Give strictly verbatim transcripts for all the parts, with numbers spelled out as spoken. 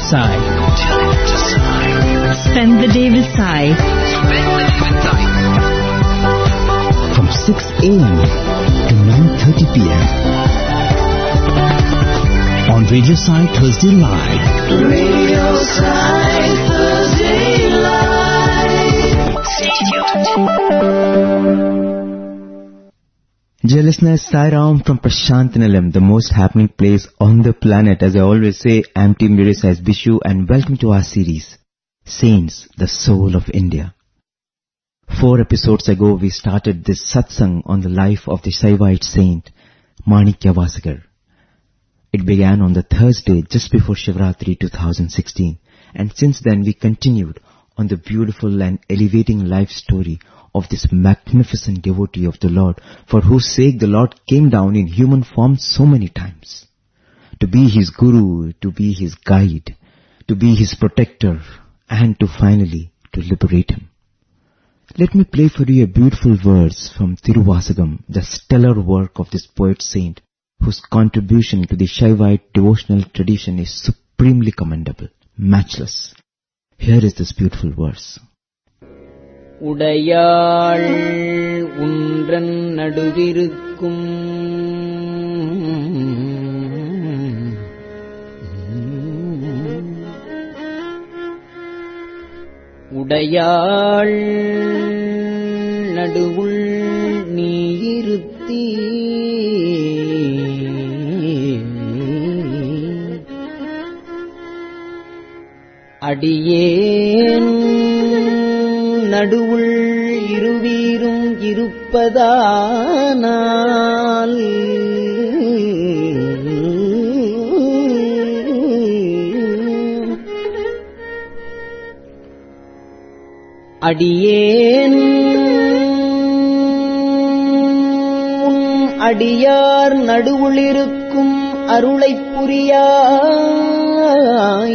Sai. Spend the day with Sai. From six a.m. to nine thirty p.m. on Radio Sai Thursday Live. Radio Sai Thursday Live. Stay tuned. Dear listeners, Sai Ram from Prashantinalam, the most happening place on the planet. As I always say, I am Team Radio Sai's Bishu and welcome to our series, Saints, the Soul of India. Four episodes ago, we started this satsang on the life of the Saivite saint, Manikya Vasagar. It began on the Thursday just before Shivratri twenty sixteen, and since then we continued on the beautiful and elevating life story of this magnificent devotee of the Lord, for whose sake the Lord came down in human form so many times. To be his guru, to be his guide, to be his protector, and to finally to liberate him. Let me play for you a beautiful verse from Tiruvasagam, the stellar work of this poet saint, whose contribution to the Shaivite devotional tradition is supremely commendable, matchless. Here is this beautiful verse. உடையாள் உன்றன் நடுவிருக்கும் உடையாள் நடுவுள் நீயிருத்தி அடியேன் நடுவுள் இருவீரும் இருப்பதானால் அடியேன் உன் அடியார் நடுவுளிருக்கும் அருளைப் புரியாய்.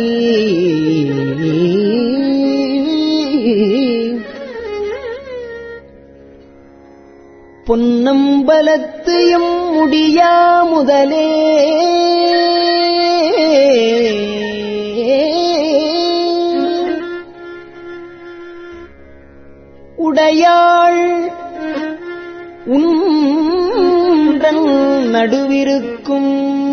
பொன்னம்பலத்து M முடியா முதலே உடையாள் உன்றன் நடுவிருக்கும்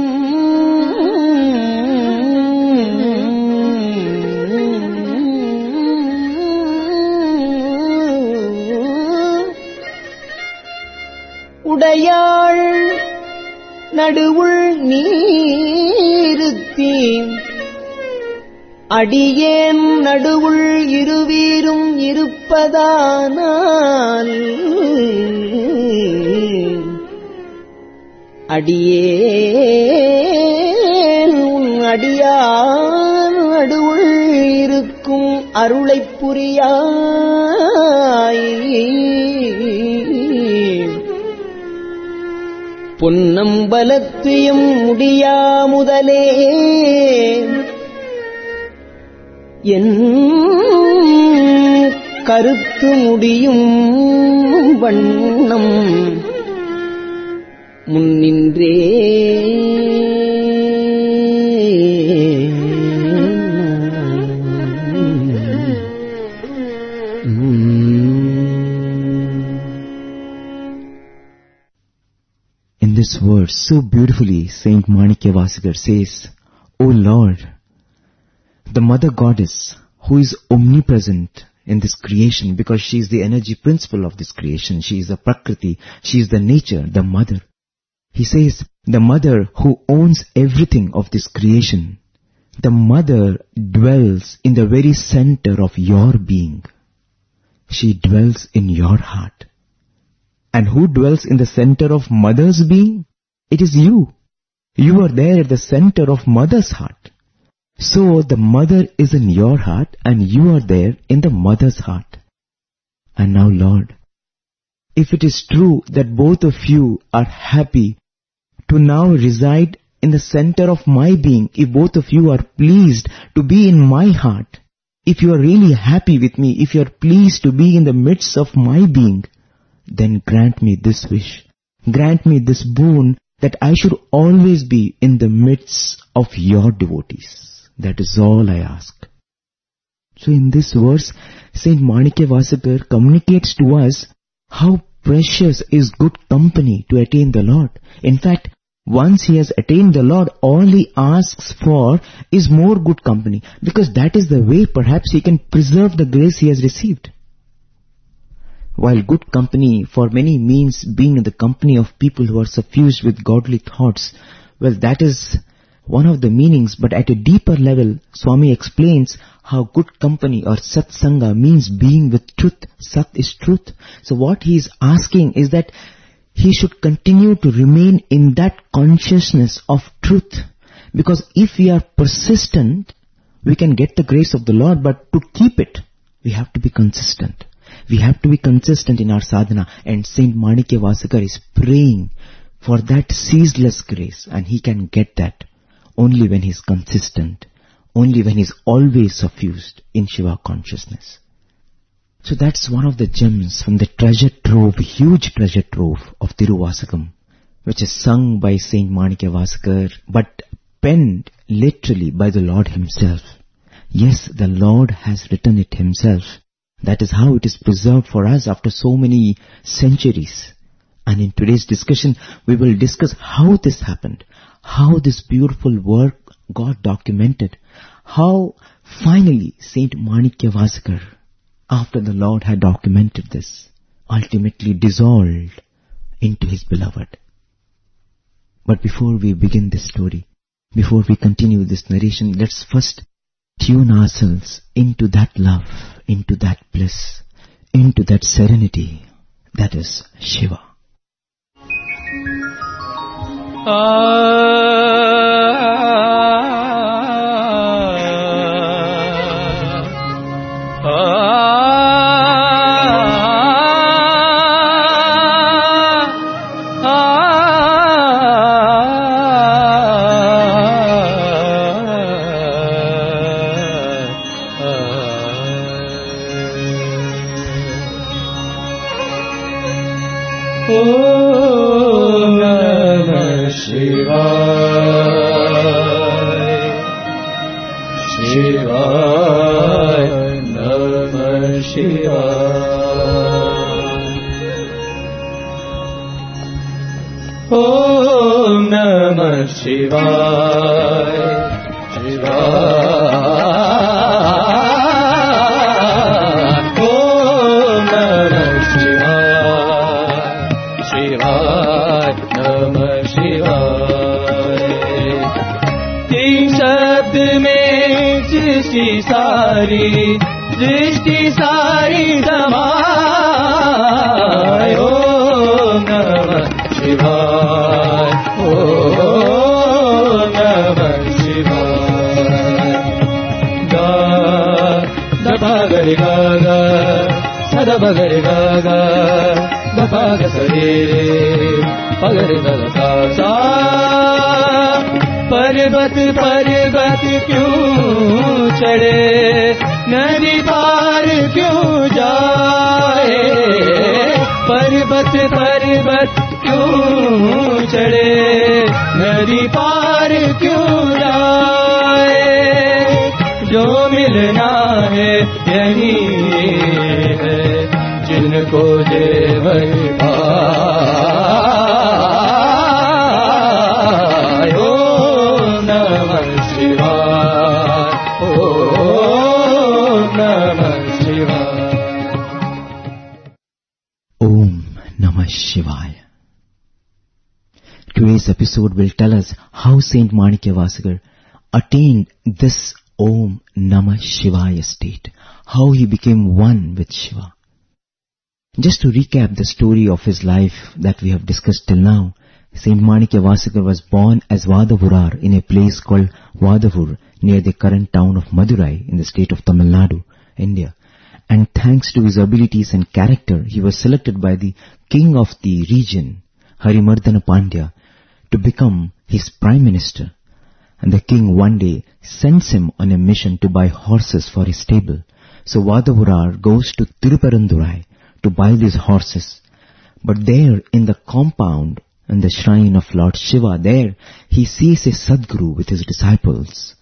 உடையாள் நடுவுள் நீருத்தி அடியேன் நடுவுள் இருவீரும் இருப்பதானால் அடியேன் உன் அடியார் நடுவுள் இருக்கும் அருளைப் புரியாய். பொன்னம்பலத்துயம் முடியா முதலே என் கருத்து முடியும் வண்ணம் முன்னின்றே In this verse, so beautifully, Saint Manikya Vasagar says, O Lord, the Mother Goddess, who is omnipresent in this creation, because she is the energy principle of this creation, she is the Prakriti, she is the nature, the Mother. He says, the Mother who owns everything of this creation, the Mother dwells in the very center of your being. She dwells in your heart. And who dwells in the center of Mother's being? It is you. You are there at the center of Mother's heart. So the Mother is in your heart and you are there in the Mother's heart. And now, Lord, if it is true that both of you are happy to now reside in the center of my being, if both of you are pleased to be in my heart, if you are really happy with me, if you are pleased to be in the midst of my being, then grant me this wish. Grant me this boon that I should always be in the midst of your devotees. That is all I ask. So in this verse, Saint Manikya Vasagar communicates to us how precious is good company to attain the Lord. In fact, once he has attained the Lord, all he asks for is more good company, because that is the way perhaps he can preserve the grace he has received. While good company for many means being in the company of people who are suffused with godly thoughts, well, that is one of the meanings, but at a deeper level, Swami explains how good company or satsanga means being with truth. Sat is truth. So what he is asking is that he should continue to remain in that consciousness of truth. Because if we are persistent, we can get the grace of the Lord, but to keep it, we have to be consistent. We have to be consistent in our sadhana, and Saint Manikya Vasagar is praying for that ceaseless grace, and he can get that only when he is consistent, only when he is always suffused in Shiva consciousness. So that's one of the gems from the treasure trove, huge treasure trove of Tiruvasakam, which is sung by Saint Manikya Vasagar, but penned literally by the Lord himself. Yes, the Lord has written it himself. That is how it is preserved for us after so many centuries. And in today's discussion, we will discuss how this happened, how this beautiful work got documented, how finally Saint Manikya Vasagar, after the Lord had documented this, ultimately dissolved into his beloved. But before we begin this story, before we continue this narration, let's first tune ourselves into that love, into that bliss, into that serenity that is Shiva. सारी दृष्टि सारी समाय ओम नमः शिवाय ओम नमः शिवाय गा दपा गरि गा गा सदा बगरि गा गा दपा ग सरे पगरि ग सा सा पर्वत पर्वत क्यों चढ़े नदी पार क्यों जाए पर्वत पर्वत क्यों चढ़े नदी पार क्यों जाए जो मिलना है यही है जिनको जे वही पाए ओम नमः शिवाय ओम नमः शिवाय Om Namah Shivaya. Today's episode will tell us how Saint Manikya Vasagar attained this Om Namah Shivaya state, how he became one with Shiva. Just to recap the story of his life that we have discussed till now, Saint Manikya Vasagar was born as Vadavurar in a place called Vadavur near the current town of Madurai in the state of Tamil Nadu, India. And thanks to his abilities and character, he was selected by the king of the region, Harimardana Pandya, to become his prime minister. And the king one day sends him on a mission to buy horses for his stable. So Vadavurar goes to Tiruparandurai to buy these horses. But there in the compound, in the shrine of Lord Shiva, there he sees a Sadguru with his disciples.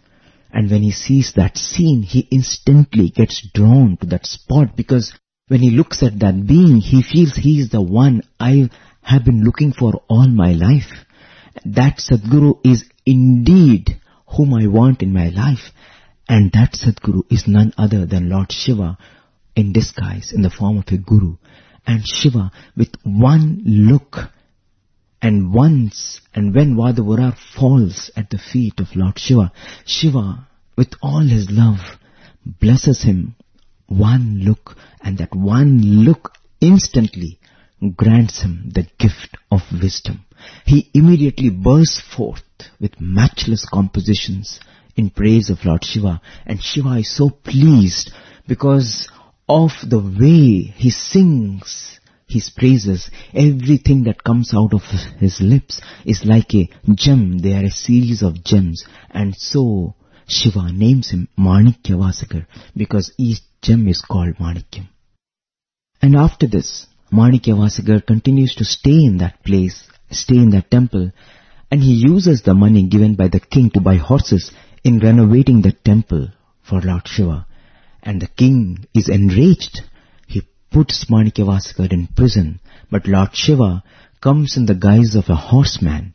And when he sees that scene, he instantly gets drawn to that spot, because when he looks at that being, he feels he is the one I have been looking for all my life. That Sadguru is indeed whom I want in my life. And that Sadguru is none other than Lord Shiva in disguise in the form of a guru. And Shiva, with one look, and once, and when Vadavura falls at the feet of Lord Shiva, Shiva, with all his love, blesses him. One look, and that one look instantly grants him the gift of wisdom. He immediately bursts forth with matchless compositions in praise of Lord Shiva. And Shiva is so pleased because of the way he sings his praises. Everything that comes out of his lips is like a gem. They are a series of gems. And so Shiva names him Manikyavasagar, because each gem is called Manikyam. And after this, Manikyavasagar continues to stay in that place, stay in that temple, and he uses the money given by the king to buy horses in renovating the temple for Lord Shiva. And the king is enraged. He puts Manikyavasagar in prison, but Lord Shiva comes in the guise of a horseman.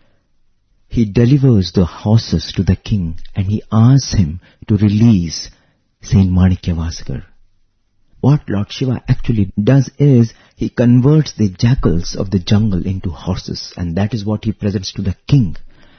He delivers the horses to the king, and he asks him to release Saint Manikyavasagar. What Lord Shiva actually does is, he converts the jackals of the jungle into horses, and that is what he presents to the king.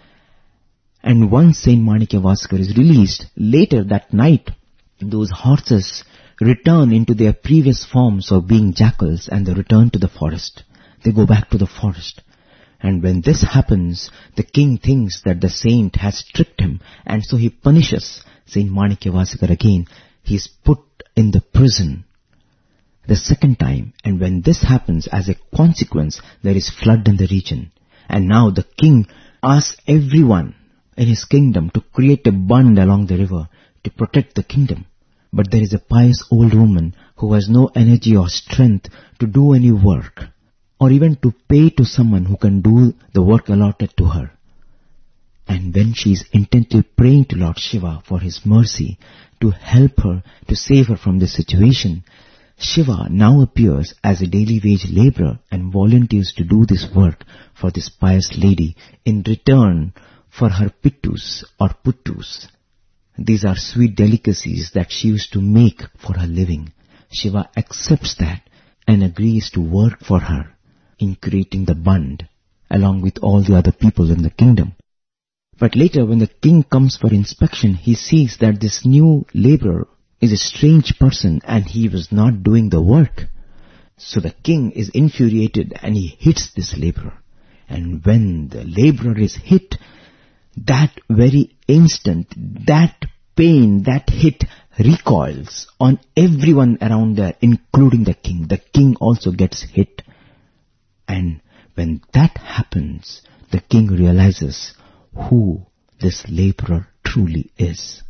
And once Saint Manikyavasagar is released, later that night, those horses return into their previous forms of being jackals, and they return to the forest. They go back to the forest. And when this happens, the king thinks that the saint has tricked him, and so he punishes Saint Manikyavasagar again. He is put in the prison the second time, and when this happens, as a consequence, there is flood in the region. And now the king asks everyone in his kingdom to create a bund along the river to protect the kingdom. But there is a pious old woman who has no energy or strength to do any work, or even to pay to someone who can do the work allotted to her. And when she is intently praying to Lord Shiva for his mercy to help her, to save her from this situation, Shiva now appears as a daily wage laborer and volunteers to do this work for this pious lady in return for her pittus or puttus. These are sweet delicacies that she used to make for her living. Shiva accepts that and agrees to work for her in creating the bund along with all the other people in the kingdom. But later, when the king comes for inspection, he sees that this new laborer is a strange person and he was not doing the work. So the king is infuriated and he hits this laborer. And when the laborer is hit, that very instant, that pain, that hit recoils on everyone around there, including the king. The king also gets hit. And when that happens, the king realizes who this laborer truly is.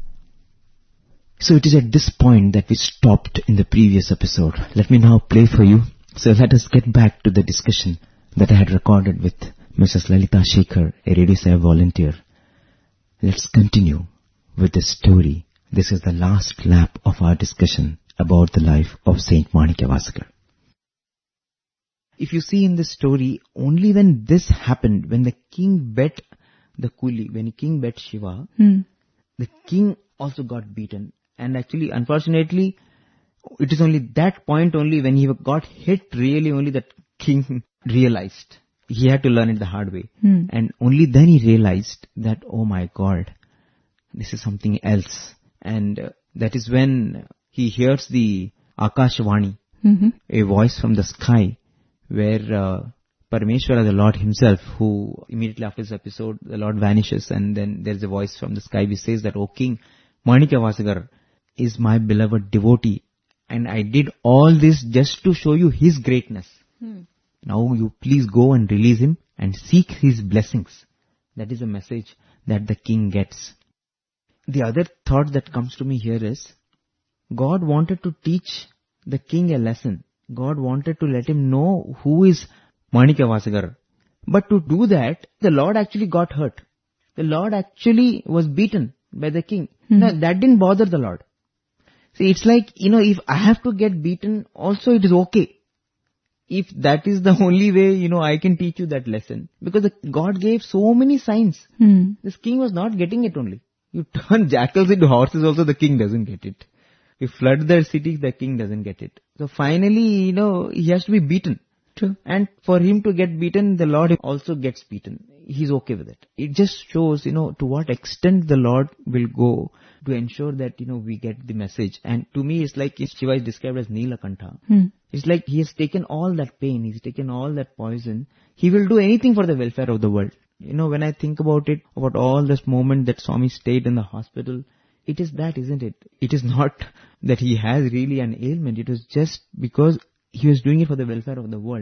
So it is at this point that we stopped in the previous episode. Let me now play for you. So let us get back to the discussion that I had recorded with Missus Lalita Shekhar, a Radio Sai volunteer. Let's continue with the story. This is the last lap of our discussion about the life of Saint Manikyavasagar. If you see in this story, only when this happened, when the king bet the Kuli, when the king bet Shiva, hmm. the king also got beaten. And actually, unfortunately, it is only that point only when he got hit, really only that king realized. He had to learn it the hard way. Hmm. And only then he realized that, oh my God, this is something else. And uh, that is when he hears the Akashvani, mm-hmm. a voice from the sky, where uh, Parameshwara, the Lord himself, who immediately after this episode, the Lord vanishes, and then there is a voice from the sky which says that, O King, Manikyavasagar is my beloved devotee, and I did all this just to show you his greatness. Hmm. Now you please go and release him and seek his blessings. That is a message that the king gets. The other thought that comes to me here is, God wanted to teach the king a lesson. God wanted to let him know who is Manikyavasagar. But to do that, the Lord actually got hurt. The Lord actually was beaten. by the king. Hmm. No, that didn't bother the Lord. See, it's like, you know, if I have to get beaten, also it is okay. If that is the only way, you know, I can teach you that lesson. Because the, God gave so many signs. Hmm. This king was not getting it only. You turn jackals into horses also, the king doesn't get it. You flood their city, the king doesn't get it. So finally, you know, he has to be beaten. True. And for him to get beaten, the Lord also gets beaten. He's okay with it. It just shows, you know, to what extent the Lord will go to ensure that, you know, we get the message. And to me, it's like Shiva is described as Neelakantha. Hmm. It's like he has taken all that pain, he's taken all that poison. He will do anything for the welfare of the world. You know, when I think about it, about all this moment that Swami stayed in the hospital, it is that, isn't it? It is not that he has really an ailment. It was just because he was doing it for the welfare of the world.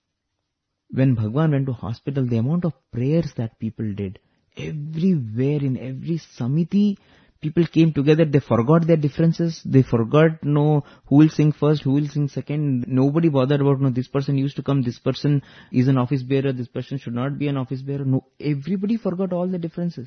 When Bhagwan went to hospital, the amount of prayers that people did, everywhere in every samiti, people came together, they forgot their differences, they forgot, no, who will sing first, who will sing second, nobody bothered about, no, this person used to come, this person is an office bearer, this person should not be an office bearer, no, everybody forgot all the differences.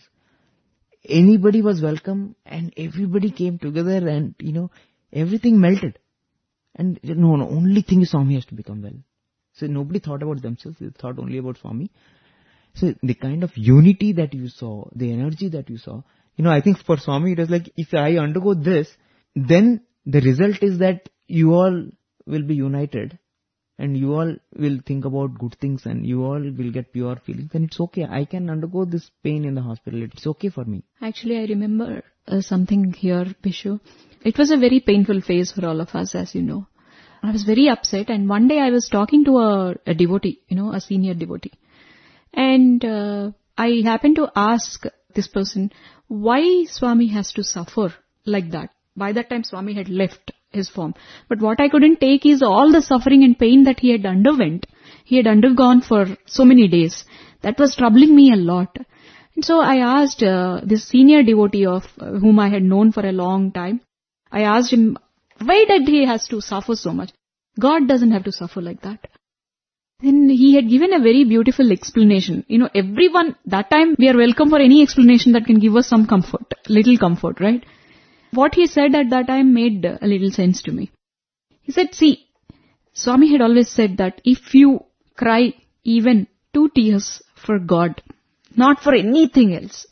Anybody was welcome and everybody came together and, you know, everything melted. And no, no, only thing is Swami has to become well. So nobody thought about themselves, they thought only about Swami. So the kind of unity that you saw, the energy that you saw, you know, I think for Swami it was like, if I undergo this, then the result is that you all will be united and you all will think about good things and you all will get pure feelings, and it's okay. I can undergo this pain in the hospital. It's okay for me. Actually, I remember uh, something here, Bishu. It was a very painful phase for all of us, as you know. I was very upset, and one day I was talking to a, a devotee, you know, a senior devotee. And uh, I happened to ask this person, why Swami has to suffer like that? By that time, Swami had left his form. But what I couldn't take is all the suffering and pain that he had underwent. He had undergone for so many days. That was troubling me a lot. And so I asked uh, this senior devotee of uh, whom I had known for a long time, I asked him, why did he has to suffer so much? God doesn't have to suffer like that. Then he had given a very beautiful explanation. You know, everyone, that time we are welcome for any explanation that can give us some comfort, little comfort, right? What he said at that time made a little sense to me. He said, see, Swami had always said that if you cry even two tears for God, not for anything else,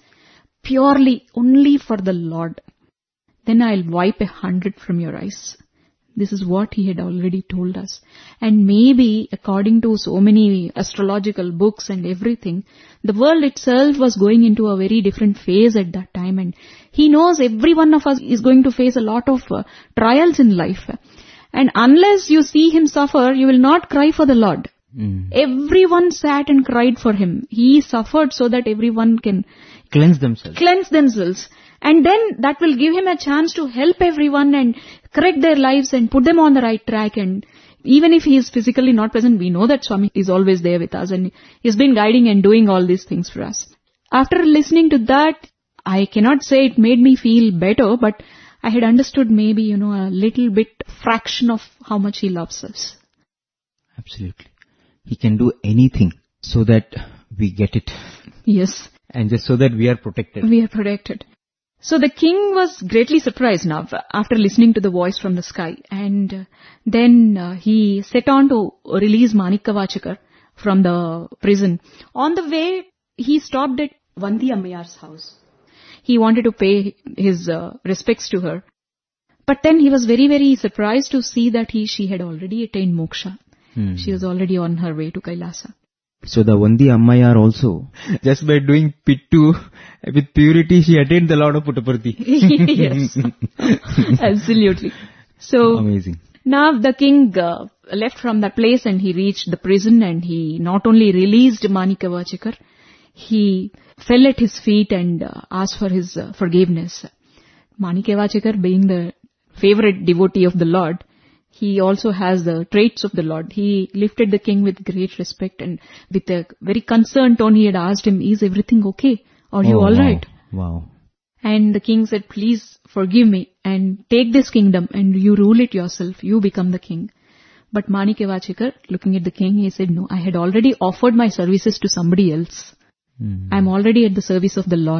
purely only for the Lord, then I'll wipe a hundred from your eyes. This is what he had already told us. And maybe, according to so many astrological books and everything, the world itself was going into a very different phase at that time. And he knows every one of us is going to face a lot of uh, trials in life. And unless you see him suffer, you will not cry for the Lord. Mm. Everyone sat and cried for him. He suffered so that everyone can cleanse themselves. Cleanse themselves. And then that will give him a chance to help everyone and correct their lives and put them on the right track. And even if he is physically not present, we know that Swami is always there with us and he's been guiding and doing all these things for us. After listening to that, I cannot say it made me feel better, but I had understood maybe, you know, a little bit fraction of how much he loves us. Absolutely. He can do anything so that we get it. Yes. And just so that we are protected. We are protected. So the king was greatly surprised now after listening to the voice from the sky, and uh, then uh, he set on to release Manikkavachakar from the prison. On the way, he stopped at Vandi Ammayar's house. He wanted to pay his uh, respects to her. But then he was very, very surprised to see that he she had already attained moksha. Hmm. She was already on her way to Kailasa. So the Vandi Ammayar also, just by doing pittu with purity, she attained the Lord of Puttaparthi. Yes, absolutely. So amazing. Now the king uh, left from that place and he reached the prison, and he not only released Manikkavachakar, he fell at his feet and uh, asked for his uh, forgiveness. Manikkavachakar, being the favorite devotee of the Lord, he also has the traits of the Lord. He lifted the king with great respect, and with a very concerned tone he had asked him, is everything okay? Are you oh, all wow. right? Wow. And the king said, please forgive me and take this kingdom and you rule it yourself. You become the king. But Manikkavachakar, looking at the king, he said, no, I had already offered my services to somebody else. Mm. I'm already at the service of the Lord.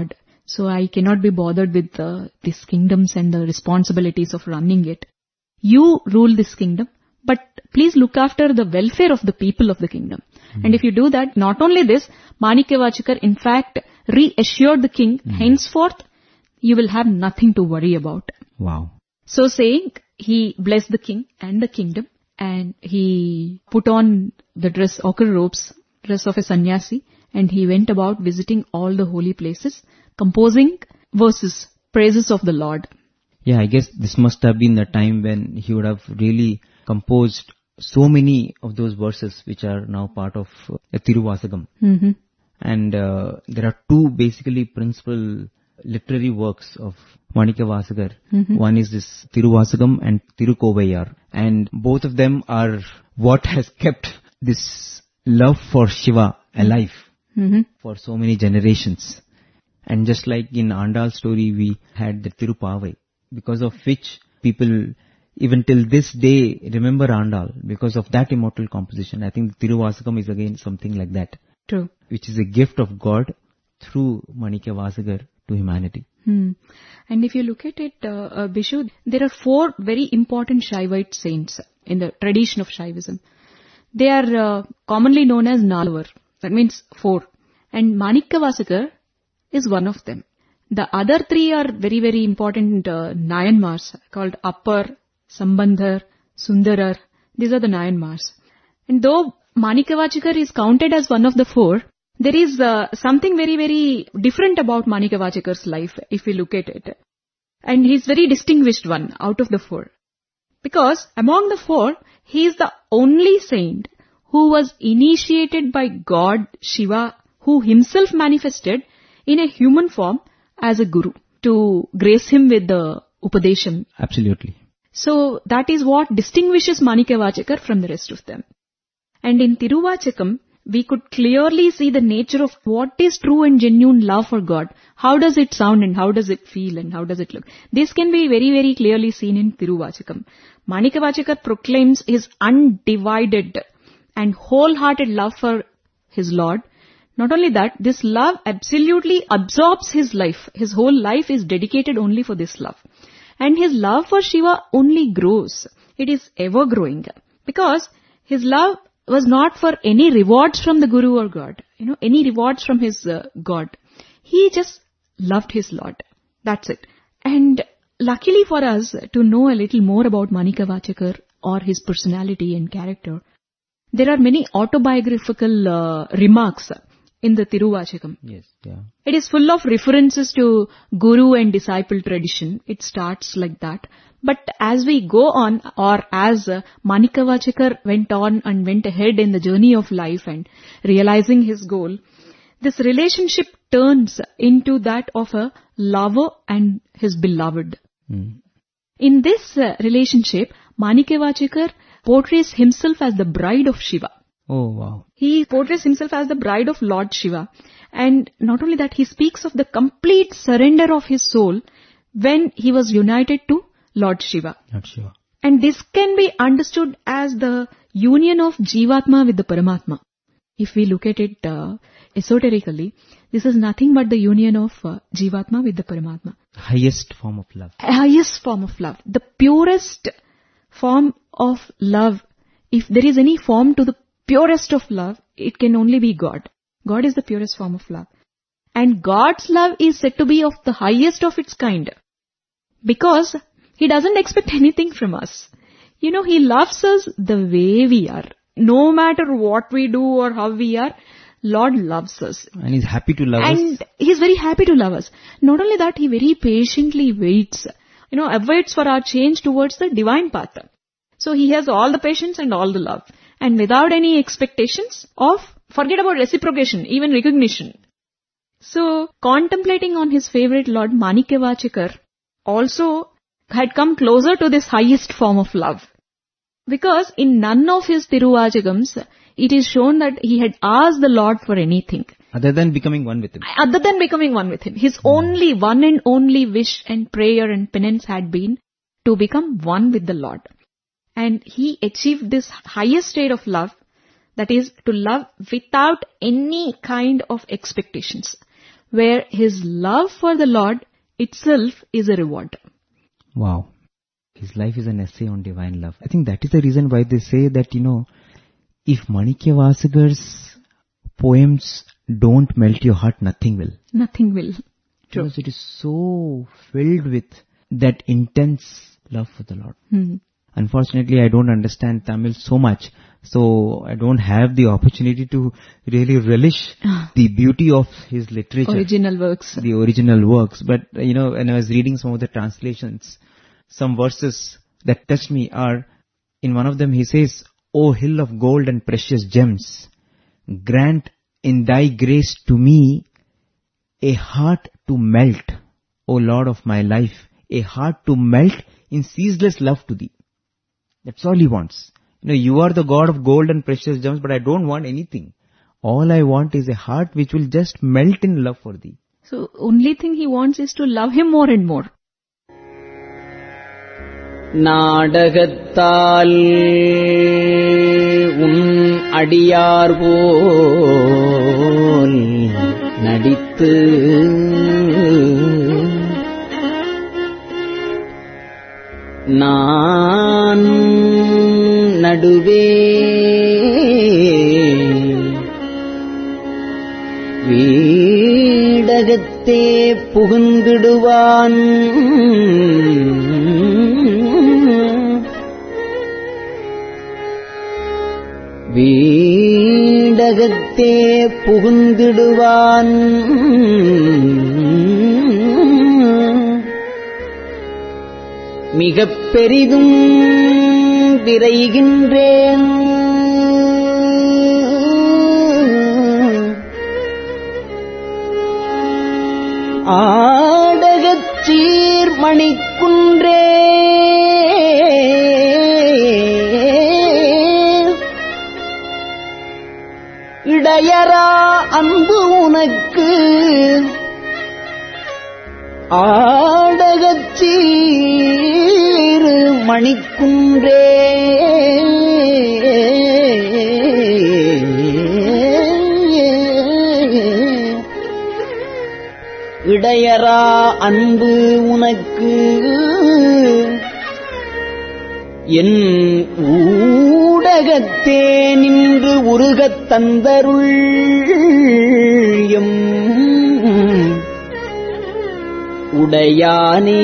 so I cannot be bothered with uh, these kingdoms and the responsibilities of running it. You rule this kingdom, but please look after the welfare of the people of the kingdom. Mm. And if you do that, not only this, Manikyavachakar in fact reassured the king, mm. henceforth you will have nothing to worry about. Wow. So saying, he blessed the king and the kingdom, and he put on the dress, ochre robes, dress of a sannyasi, and he went about visiting all the holy places, composing verses, praises of the Lord. Yeah, I guess this must have been the time when he would have really composed so many of those verses which are now part of uh, Tiruvasagam. Mm-hmm. And uh, there are two basically principal literary works of Manikyavasakar. Mm-hmm. One is this Tiruvasagam and Tirukovayar. And both of them are what has kept this love for Shiva alive mm-hmm. for so many generations. And just like in Andal's story, we had the Tirupavai, because of which people even till this day remember Andal, because of that immortal composition. I think the Tiruvasagam is again something like that. True. Which is a gift of God through Manikyavasakar to humanity. Hmm. And if you look at it, uh, uh, Bishu, there are four very important Shaivite saints in the tradition of Shaivism. They are uh, commonly known as Nalvar. That means four. And Manikyavasakar is one of them. The other three are very, very important uh, Nayanmars called Appar, Sambandhar, Sundarar. These are the Nayanmars. And though Manikyavachakar is counted as one of the four, there is uh, something very, very different about Manikyavachakar's life if we look at it. And he is very distinguished one out of the four. Because among the four, he is the only saint who was initiated by God, Shiva, who himself manifested in a human form as a guru to grace him with the Upadesham. Absolutely. So that is what distinguishes Manikyavachakar from the rest of them. And in Tiruvachakam, we could clearly see the nature of what is true and genuine love for God. How does it sound and how does it feel and how does it look? This can be very, very clearly seen in Tiruvachakam. Manikyavachakar proclaims his undivided and wholehearted love for his Lord. Not only that, this love absolutely absorbs his life. His whole life is dedicated only for this love. And his love for Shiva only grows. It is ever growing. Because his love was not for any rewards from the Guru or God. You know, any rewards from his uh, God. He just loved his Lord. That's it. And luckily for us to know a little more about Manikyavachakar or his personality and character, there are many autobiographical uh, remarks in the Tiruvachakam. Yes, yeah. It is full of references to Guru and disciple tradition. It starts like that. But as we go on, or as uh, Manikyavachakar went on and went ahead in the journey of life and realizing his goal, this relationship turns into that of a lover and his beloved. Mm. In this uh, relationship, Manikyavachakar portrays himself as the bride of Shiva. Oh, wow. He portrays himself as the bride of Lord Shiva. And not only that, he speaks of the complete surrender of his soul when he was united to Lord Shiva. Not sure. And this can be understood as the union of Jivatma with the Paramatma. If we look at it uh, esoterically, this is nothing but the union of uh, Jivatma with the Paramatma. Highest form of love. Highest form of love. The purest form of love. If there is any form to the purest of love, it can only be God. God is the purest form of love. And God's love is said to be of the highest of its kind. Because He doesn't expect anything from us. You know, He loves us the way we are. No matter what we do or how we are, Lord loves us. And He's happy to love and us. And He's very happy to love us. Not only that, He very patiently waits. You know, awaits for our change towards the divine path. So He has all the patience and all the love. And without any expectations of, forget about reciprocation, even recognition. So, contemplating on his favorite Lord, Manikyavachakar also had come closer to this highest form of love. Because in none of his Tiruvachakams, it is shown that he had asked the Lord for anything. Other than becoming one with Him. Other than becoming one with Him. His mm. only one and only wish and prayer and penance had been to become one with the Lord. And he achieved this highest state of love, that is to love without any kind of expectations, where his love for the Lord itself is a reward. Wow. His life is an essay on divine love. I think that is the reason why they say that, you know, if Manikya Vasikar's poems don't melt your heart, nothing will. Nothing will. True. Because it is so filled with that intense love for the Lord. Hmm. Unfortunately, I don't understand Tamil so much, so I don't have the opportunity to really relish the beauty of his literature. Original works. The original works. But, you know, when I was reading some of the translations, some verses that touched me are, in one of them he says, O hill of gold and precious gems, grant in thy grace to me a heart to melt, O Lord of my life, a heart to melt in ceaseless love to thee. That's all he wants. You know, you are the God of gold and precious gems, but I don't want anything. All I want is a heart which will just melt in love for thee. So, only thing he wants is to love him more and more. நாடகத்தால் உன் அடியார் போல் நடித்து நான் நடுவே வீடகத்தே புகுந்திடுவான் வீடகத்தே புகுந்திடுவான் மிகப் பெரிதும் விரைகின்றேன் ஆடகச் சீர்மணிக்குன்றே இடையரா அன்பு உனக்கு ஆடகச் சீர் மணிக்குன்றே இடையரா அன்பு உனக்கு என் ஊடகத்தே நின்று உருகத் தந்தருள் எம் உடையானே.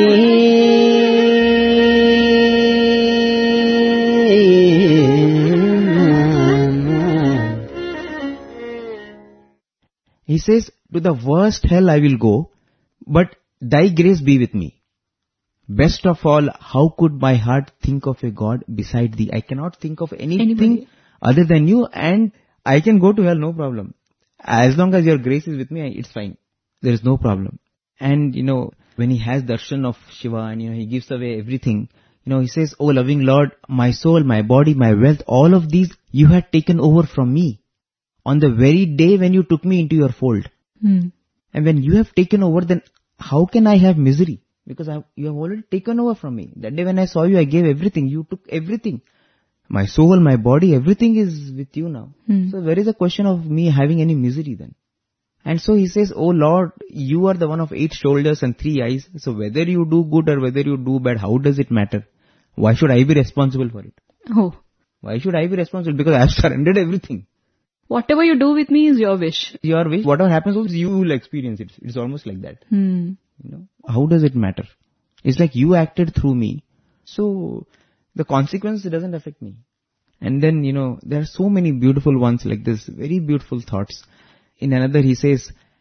He says, to the worst hell I will go, but thy grace be with me. Best of all, how could my heart think of a God beside thee? I cannot think of anything Anybody. other than you, and I can go to hell, no problem. As long as your grace is with me, it's fine. There is no problem. And, you know, when he has darshan of Shiva and, you know, he gives away everything, you know, he says, oh loving Lord, my soul, my body, my wealth, all of these you had taken over from me on the very day when you took me into your fold. Hmm. And when you have taken over, then how can I have misery? Because I, you have already taken over from me. That day when I saw you, I gave everything. You took everything. My soul, my body, everything is with you now. Hmm. So where is the question of me having any misery then? And so he says, oh Lord, you are the one of eight shoulders and three eyes. So whether you do good or whether you do bad, how does it matter? Why should I be responsible for it? Oh. Why should I be responsible? Because I have surrendered everything. Whatever you do with me is your wish. Your wish, whatever happens, you will experience it. It's almost like that. Hmm. You know, how does it matter? It's like you acted through me. So the consequence doesn't affect me. And then, you know, there are so many beautiful ones like this, very beautiful thoughts. In another he says,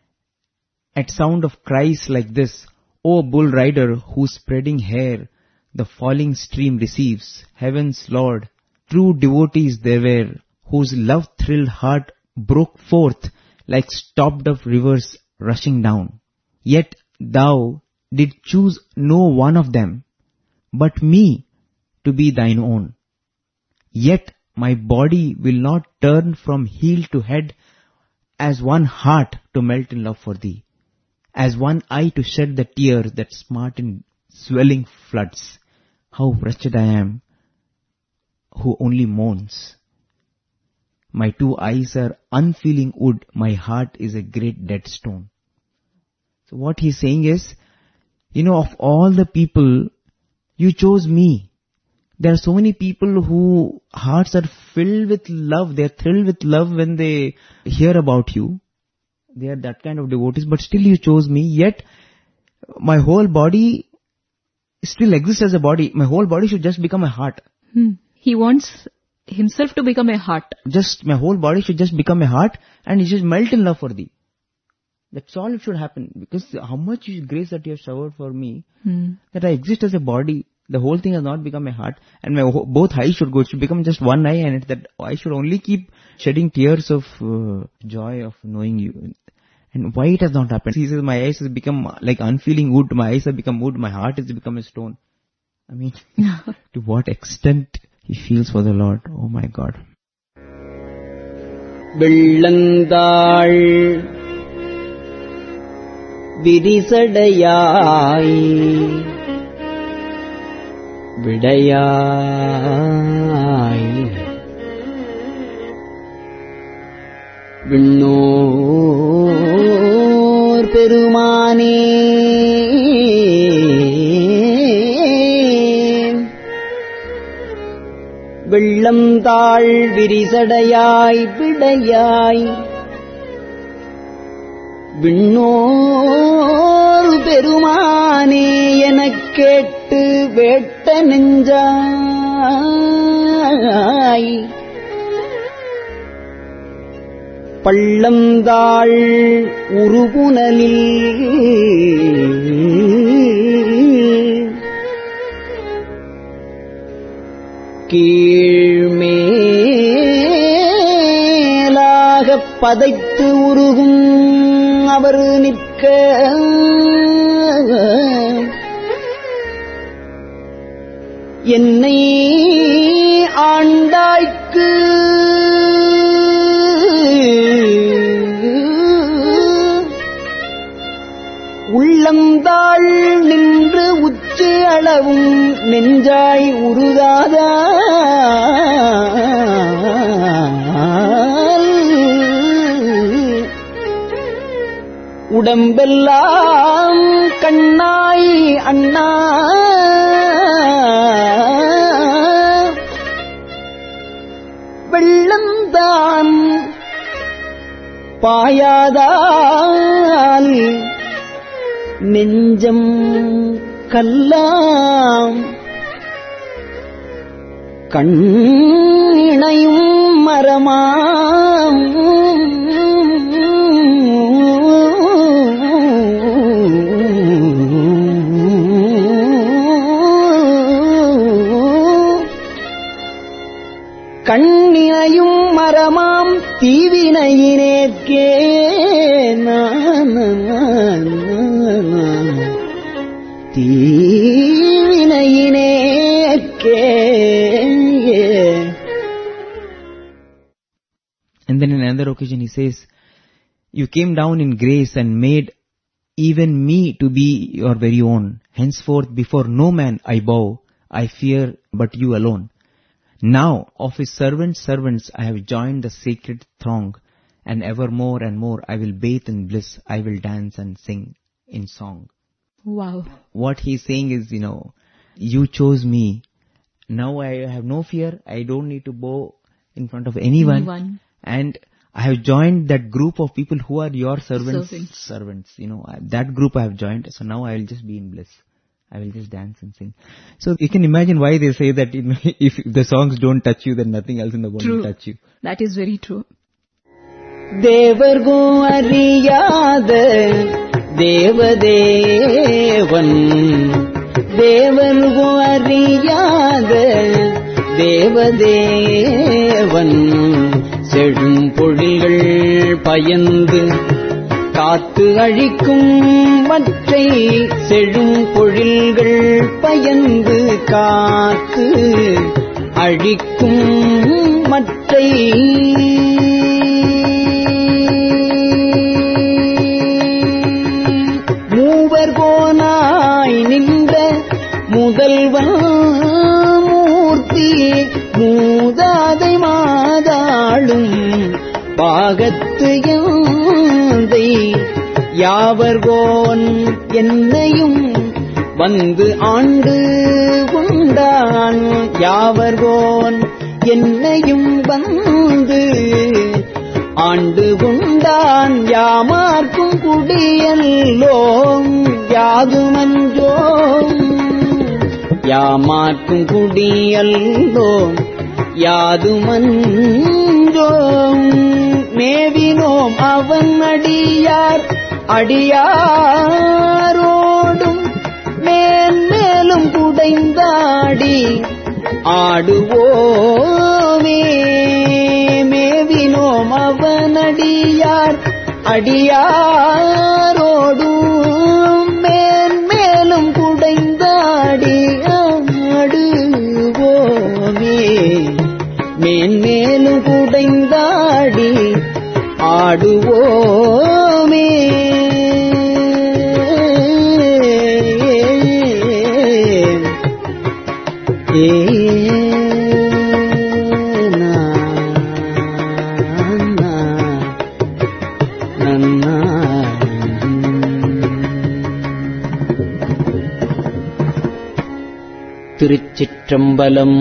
at sound of cries like this, O bull rider whose spreading hair the falling stream receives, heaven's Lord, true devotees there were, whose love-thrilled heart broke forth like stopped-up rivers rushing down. Yet thou did choose no one of them, but me to be thine own. Yet my body will not turn from heel to head, as one heart to melt in love for thee, as one eye to shed the tears that smart in swelling floods. How wretched I am, who only moans. My two eyes are unfeeling wood, my heart is a great dead stone. So what he's saying is, you know, of all the people, you chose me. There are so many people who hearts are filled with love. They are thrilled with love when they hear about you. They are that kind of devotees, but still you chose me. Yet my whole body still exists as a body. My whole body should just become a heart. Hmm. He wants himself to become a heart. Just my whole body should just become a heart, and it should melt in love for thee. That's all it should happen. Because how much grace that you have showered for me, Hmm. that I exist as a body. The whole thing has not become a heart, and my ho- both eyes should go. It should become just one eye, and it, that I should only keep shedding tears of uh, joy of knowing you. And why it has not happened? He says, my eyes has become like unfeeling wood. My eyes have become wood. My heart has become a stone. I mean, to what extent he feels for the Lord. Oh my God. வெள்ளந்தாள் விரிசடையாய் விடையாய் விண்ணோர் பெருமானே வெள்ளந்தாள் விரிசடையாய் விடையாய் விண்ணோர் பெருமானே எனக் கேட்டு வேட்ட நெஞ்சாய் பள்ளந்தாள் உருபுனலில் கீழ்மேலாகப் பதைத்து உருகும் அவர் நிற்க என்னை ஆண்டாய்க்கு உள்ளந்தாள் நின்று உச்சி அளவும் நெஞ்சாய் உருகாதா உடம்பெல்லாம் கண்ணாய் அண்ணா வெள்ளந்தான் பாயாதால் நெஞ்சம் கல்லாம் கண்ணையும் மரமாம் கண்ணினையும் மரமாம் தீவினையினேற்கே தீவினையினேற்கே. And then in another occasion he says, you came down in grace and made even me to be your very own. Henceforth before no man I bow, I fear but you alone. Now of his servants' servants I have joined the sacred throng, and ever more and more I will bathe in bliss, I will dance and sing in song. Wow. What he's saying is, you know, you chose me. Now I have no fear. I don't need to bow in front of anyone. Anyone. And I have joined that group of people who are your servants. Servants. Servants. You know, I- that group I have joined. So now I will just be in bliss. I will just dance and sing. So you can imagine why they say that, you know, if the songs don't touch you, then nothing else in the world True. will touch you. That is very true. தேவர்கும் அறியாத தேவதேவன் தேவர்கும் அறியாத தேவதேவன் செழும் பொழில்கள் பயந்து காத்து அழிக்கும் மற்றை செழும் பொழில்கள் பயந்து காத்து அழிக்கும் மற்றை மூவர்கோனாய் நின்ற முதல்வன் மூர்த்தி மூதாதை மாதாளும் பாகத்து எந்தை யாவர்கோன் என்னையும் வந்து ஆண்டு கொண்டான். யாவர்கோன் என்னையும் வந்து ஆண்டு கொண்டான். யாமார்க்கும் குடியல்லோம் யாதுமன்றோம். யாமார்க்கும் குடியல்லோம் யாதுமன்றோம். மேவினோம் அவன் அடியார் அடியாரோடும் மேன்மேலும் குடைந்தாடி ஆடுவோமே. மேவினோம் அவனடியார் அடியாரோடும் மேன்மேலும் குடைந்தாடி ஆடுவோமே. மேன்மேலும் குடைந்தாடி ஆடுவோமே. ஏ திருச்சிற்றம்பலம்.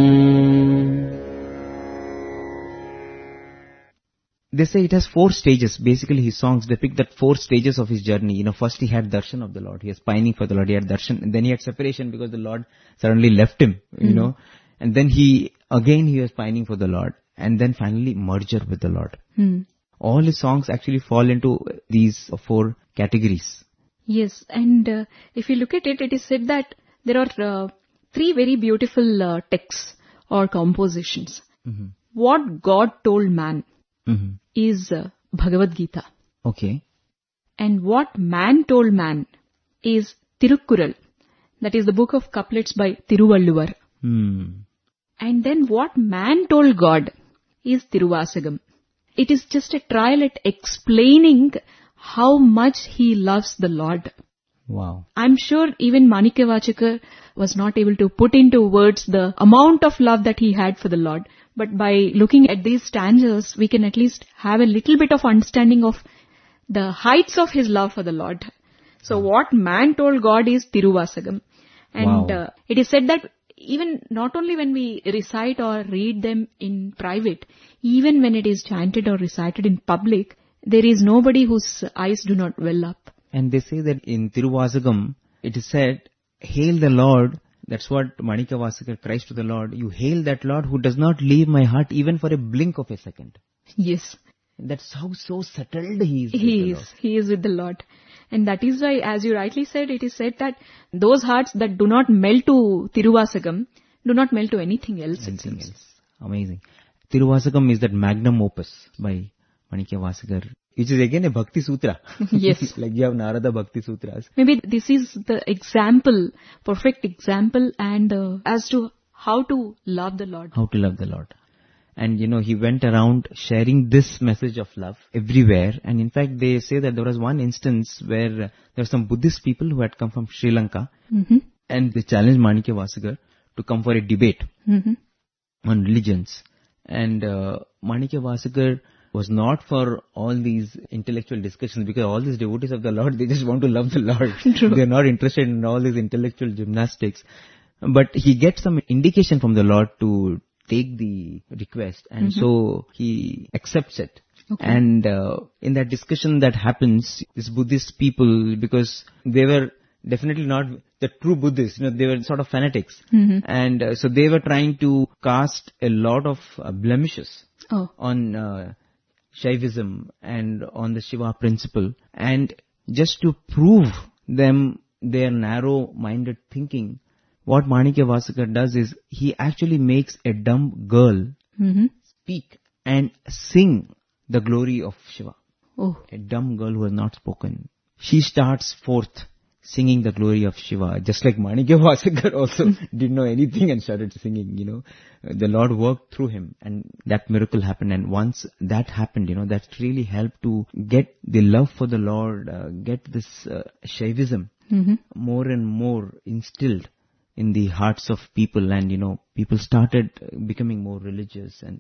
They say it has four stages. Basically, his songs depict that four stages of his journey. You know, first he had darshan of the Lord. He was pining for the Lord. He had darshan. And then he had separation because the Lord suddenly left him, you mm. know. And then he, again he was pining for the Lord. And then finally merger with the Lord. Mm. All his songs actually fall into these four categories. Yes. And uh, if you look at it, it is said that there are uh, three very beautiful uh, texts or compositions. Mm-hmm. What God told man mm-hmm. is uh, Bhagavad Gita. Okay. And what man told man is Tirukkural. That is the book of couplets by Thiruvalluvar. Hmm. And then what man told God is Tiruvasagam. It is just a trial at explaining how much he loves the Lord. Wow. I'm sure even Manikyavachaka was not able to put into words the amount of love that he had for the Lord. But by looking at these stanzas, we can at least have a little bit of understanding of the heights of his love for the Lord. So what man told God is Tiruvasagam. And Wow. uh, it is said that even not only when we recite or read them in private, even when it is chanted or recited in public, there is nobody whose eyes do not well up. And they say that in Tiruvasagam, it is said, hail the Lord. That's what Manikyavasaka cries to the Lord. You hail that Lord who does not leave my heart even for a blink of a second. Yes. That's how so settled he is. He is. He is with the Lord. And that is why, as you rightly said, it is said that those hearts that do not melt to Tiruvasagam do not melt to anything else. Anything else. Amazing. Tiruvasagam is that magnum opus by Manikyavasakar, which is again a Bhakti Sutra. Yes. Like you have Narada Bhakti Sutras. Maybe this is the example, perfect example, and uh, as to how to love the Lord. How to love the Lord. And you know, he went around sharing this message of love everywhere. And in fact, they say that there was one instance where uh, there were some Buddhist people who had come from Sri Lanka. Mm-hmm. And they challenged Manikyavasakar to come for a debate Mm-hmm. on religions. And uh, Manikyavasakar was not for all these intellectual discussions, because all these devotees of the Lord, they just want to love the Lord. True. They are not interested in all these intellectual gymnastics. But he gets some indication from the Lord to take the request, and Mm-hmm. so he accepts it. Okay. And uh, in that discussion that happens, these Buddhist people, because they were definitely not the true Buddhists, you know, they were sort of fanatics. Mm-hmm. And uh, so they were trying to cast a lot of uh, blemishes Oh. on uh, Shaivism and on the Shiva principle. And just to prove them their narrow-minded thinking, what Manikyavasakar does is he actually makes a dumb girl Mm-hmm. speak and sing the glory of Shiva. Oh. A dumb girl who has not spoken. She starts forth singing the glory of Shiva, just like Manikyavasakar also didn't know anything and started singing, you know. The Lord worked through him and that miracle happened. And once that happened, you know, that really helped to get the love for the Lord, uh, get this uh, Shaivism Mm-hmm. more and more instilled in the hearts of people. And, you know, people started becoming more religious. And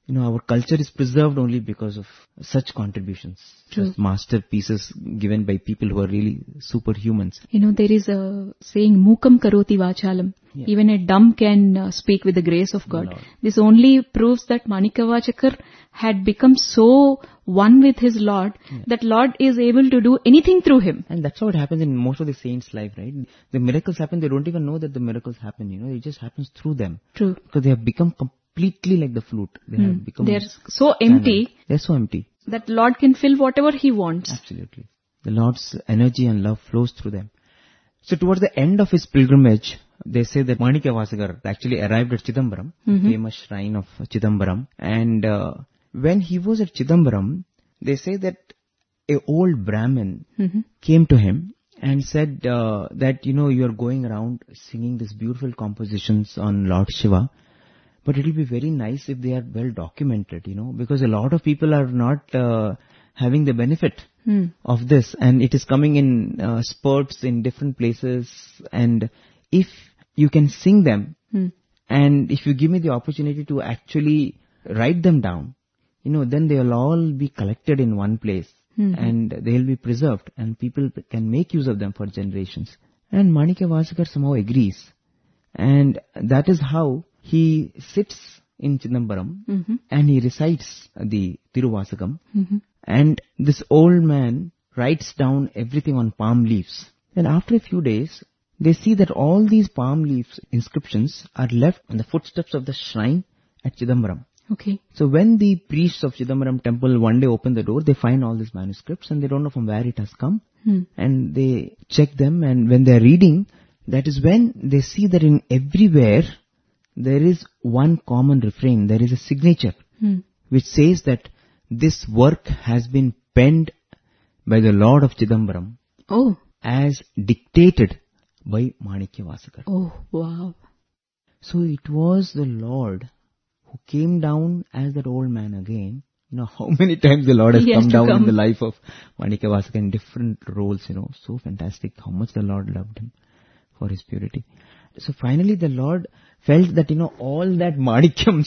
you know, our culture is preserved only because of such contributions. True. Such masterpieces given by people who are really superhumans. You know, there is a saying, Mukam karoti vachalam. Yeah. Even a dumb can uh, speak with the grace of God. Lord. This only proves that Manikyavachakar had become so one with his Lord that Lord is able to do anything through him. And that's how it happens in most of the saints' life, right? The miracles happen, they don't even know that the miracles happen, you know, it just happens through them. True. Because they have become completely like the flute. They Hmm. have become... They're so empty They're so empty. that Lord can fill whatever he wants. Absolutely. The Lord's energy and love flows through them. So towards the end of his pilgrimage, they say that Manikyavasakar actually arrived at Chidambaram, Mhm. the famous shrine of Chidambaram. And uh, when he was at Chidambaram, they say that a old Brahmin Mhm. came to him and said uh, that, you know, you are going around singing these beautiful compositions on Lord Shiva, but it will be very nice if they are well documented, you know, because a lot of people are not uh, having the benefit Hmm. of this, and it is coming in uh, spurts in different places, and if you can sing them, Hmm. and if you give me the opportunity to actually write them down, you know, then they will all be collected in one place, Mhm. and they will be preserved, and people can make use of them for generations. And Manikyavasakar somehow agrees, and that is how he sits in Chidambaram, Mhm. and he recites the Tiruvasakam, Mhm. and this old man writes down everything on palm leaves. And after a few days, they see that all these palm leaves inscriptions are left on the footsteps of the shrine at Chidambaram. Okay. So when the priests of Chidambaram temple one day open the door, they find all these manuscripts and they don't know from where it has come. Hmm. And they check them, and when they are reading, that is when they see that in everywhere there is one common refrain, there is a signature Hmm. which says that this work has been penned by the Lord of Chidambaram Oh. as dictated by Manikyavasakar. Oh, wow. So it was the Lord who came down as that old man again. You know, how many times the Lord has He has come to down come. in the life of Manikyavasakar in different roles, you know, so fantastic how much the Lord loved him for his purity. So finally the Lord felt that, you know, all that Manikyams,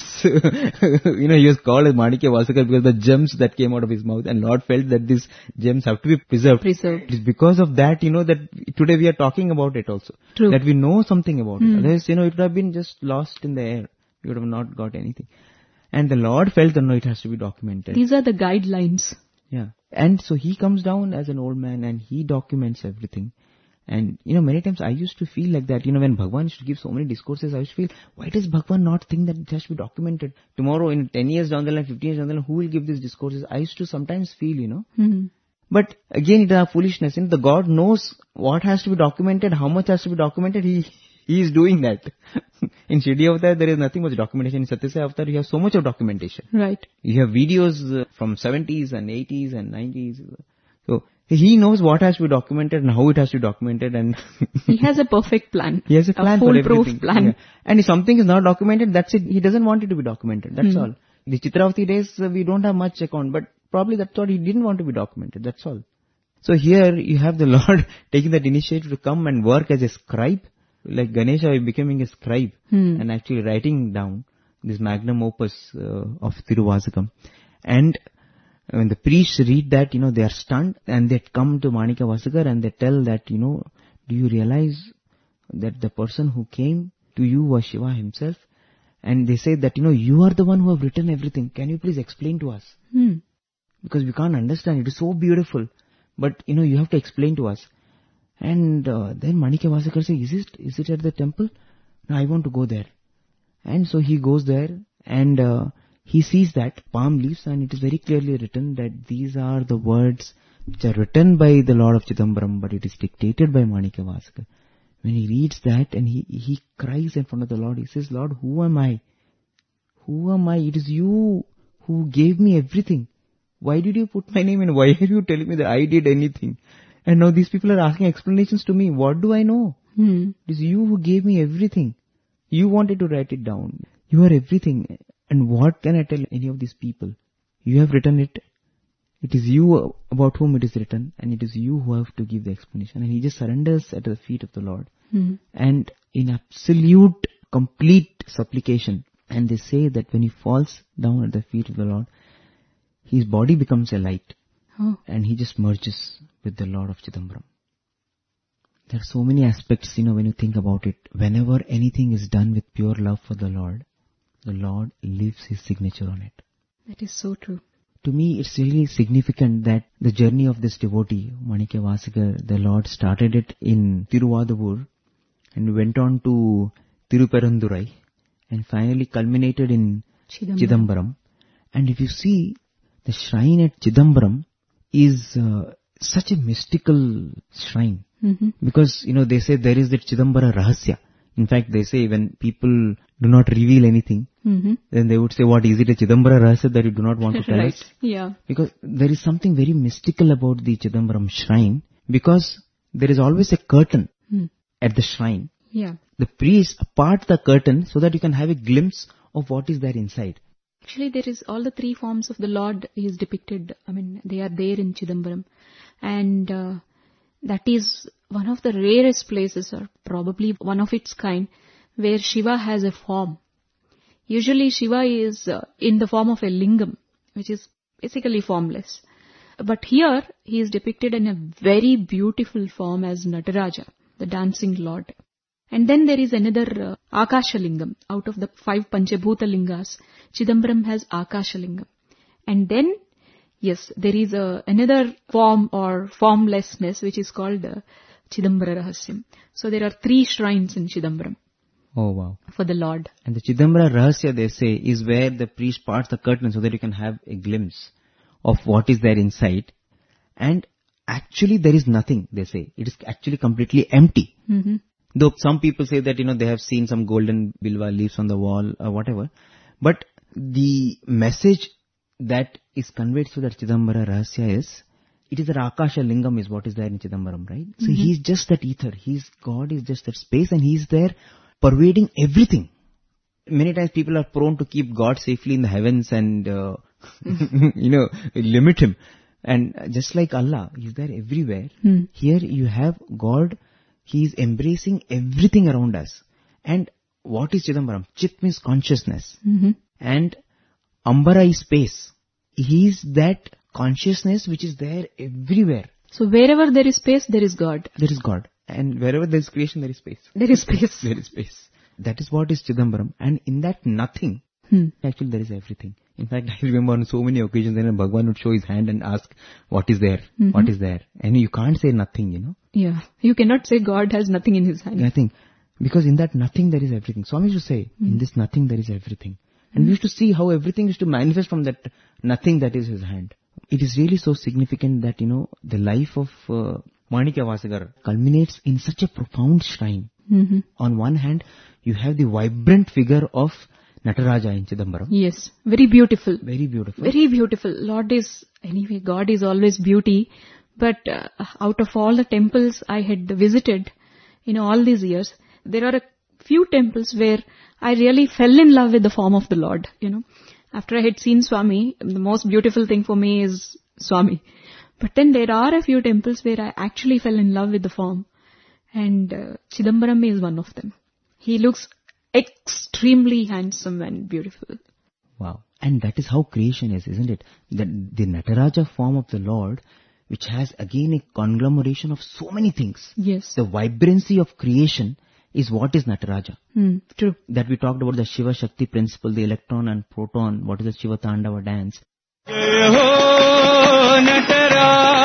you know, he was called as Manikyavasakar because the gems that came out of his mouth, and Lord felt that these gems have to be preserved. Preserved. It is because of that, you know, that today we are talking about it also. True. That we know something about Hmm. it. Otherwise, you know, it would have been just lost in the air. We would have not got anything. And the Lord felt that no, it has to be documented. These are the guidelines. Yeah. And so he comes down as an old man and he documents everything. And, you know, many times I used to feel like that, you know, when Bhagwan used to give so many discourses, I used to feel, why does Bhagwan not think that it has to be documented? Tomorrow, in ten years down the line, fifteen years down the line, who will give these discourses? I used to sometimes feel, you know. Hmm. But again, it is our foolishness. You know, the God knows what has to be documented, how much has to be documented. He He is doing that. In Shirdi Avatar, there is nothing much documentation. In Satya Sai Avatar, you have so much of documentation. Right. You have videos uh, from seventies and eighties and nineties. So he knows what has to be documented and how it has to be documented, and He has a perfect plan. he has a plan for foolproof everything. plan. Yeah. And if something is not documented, that's it. He doesn't want it to be documented. That's Hmm. all. The Chitravati days, uh, we don't have much account, but probably that's what he didn't want to be documented. That's all. So here you have the Lord taking that initiative to come and work as a scribe, like Ganesha becoming a scribe Hmm. and actually writing down this magnum opus uh, of Tiruvasakam. And when the priests read that, you know, they are stunned, and they come to Manikyavasakar and they tell that, you know, do you realize that the person who came to you was Shiva himself? And they say that, you know, you are the one who have written everything. Can you please explain to us? Hmm. Because we can't understand. It is so beautiful. But, you know, you have to explain to us. And uh, then Manikyavasakar says, is it, is it at the temple? No, I want to go there. And so he goes there, and uh, he sees that palm leaves, and it is very clearly written that these are the words which are written by the Lord of Chidambaram, but it is dictated by Manikyavasakar. When he reads that, and he, he cries in front of the Lord, he says, Lord, who am I? Who am I? It is you who gave me everything. Why did you put my name in? Why are you telling me that I did anything? And now these people are asking explanations to me. What do I know? Hmm. It is you who gave me everything. You wanted to write it down. You are everything. And what can I tell any of these people? You have written it. It is you about whom it is written, and it is you who have to give the explanation. And he just surrenders at the feet of the Lord. Hmm. And in absolute, complete supplication, And they say that when he falls down at the feet of the Lord, his body becomes a light. Oh. And he just merges with the Lord of Chidambaram. There are so many aspects, you know, when you think about it. Whenever anything is done with pure love for the Lord, the Lord leaves his signature on it. That is so true. To me, it's really significant that the journey of this devotee, Manikya Vasigar, the Lord started it in Tiruvadavur and went on to Tiruperandurai and finally culminated in Chidambaram. Chidambaram. And if you see, the shrine at Chidambaram is uh, such a mystical shrine. Mm-hmm. Because, you know, they say there is that Chidambara Rahasya. In fact, they say when people do not reveal anything, Mm-hmm. then they would say, what, is it a Chidambara Rahasya that you do not want to tell Right. us? Yeah. Because there is something very mystical about the Chidambaram shrine, because there is always a curtain Hmm. at the shrine. Yeah. The priest part the curtain so that you can have a glimpse of what is there inside. Actually, there is all the three forms of the Lord is depicted. I mean, they are there in Chidambaram. And uh, that is one of the rarest places, or probably one of its kind, where Shiva has a form. Usually Shiva is uh, in the form of a lingam, which is basically formless. But here, he is depicted in a very beautiful form as Nataraja, the dancing Lord. And then there is another uh, Akasha Lingam. Out of the five Panchabhuta Lingas, Chidambaram has Akasha Lingam. And then, yes, there is a, another form or formlessness which is called uh, Chidambara Rahasyam. So there are three shrines in Chidambaram Oh wow. for the Lord. And the Chidambara Rahasya, they say, is where the priest parts the curtain so that you can have a glimpse of what is there inside. And actually there is nothing, they say. It is actually completely empty. Mm-hmm. Though some people say that, you know, they have seen some golden bilva leaves on the wall or whatever. But the message that is conveyed through that Chidambara Rahasya is, it is that Akasha Lingam is what is there in Chidambaram, right? So Mm-hmm. he's just that ether. He's, God is just that space, and he's there pervading everything. Many times people are prone to keep God safely in the heavens and, uh, you know, limit him. And just like Allah, he's there everywhere. Hmm. Here you have God. He is embracing everything around us. And what is Chidambaram? Chit means consciousness. Mm-hmm. And Ambara is space. He is that consciousness which is there everywhere. So wherever there is space, there is God. There is God. And wherever there is creation, there is space. There is space. There is space. That is what is Chidambaram. And in that nothing, Hmm. actually there is everything. In fact, I remember on so many occasions when Bhagwan would show his hand and ask, what is there? Mm-hmm. What is there? And you can't say nothing, you know. Yeah. You cannot say God has nothing in his hand. Nothing. Because in that nothing there is everything. Swami used to say, in this nothing there is everything. And we used to see how everything is to manifest from that nothing that is his hand. It is really so significant that, you know, the life of uh, Manikya Vasigar culminates in such a profound shrine. Mm-hmm. On one hand, you have the vibrant figure of Nataraja in Chidambaram. Yes. Very beautiful. Very beautiful. Very beautiful. Lord is, anyway, God is always beauty. But uh, out of all the temples I had visited in all these years, there are a few temples where I really fell in love with the form of the Lord, you know. After I had seen Swami, the most beautiful thing for me is Swami. But then there are a few temples where I actually fell in love with the form. And uh, Chidambaram is one of them. He looks extremely handsome and beautiful. Wow. And that is how creation is, isn't it? That the Nataraja form of the Lord, which has again a conglomeration of so many things. Yes. The vibrancy of creation is what is Nataraja. Hmm, true. That we talked about the Shiva Shakti principle, the electron and proton, what is the Shiva Tandava dance. Jai ho Nataraj,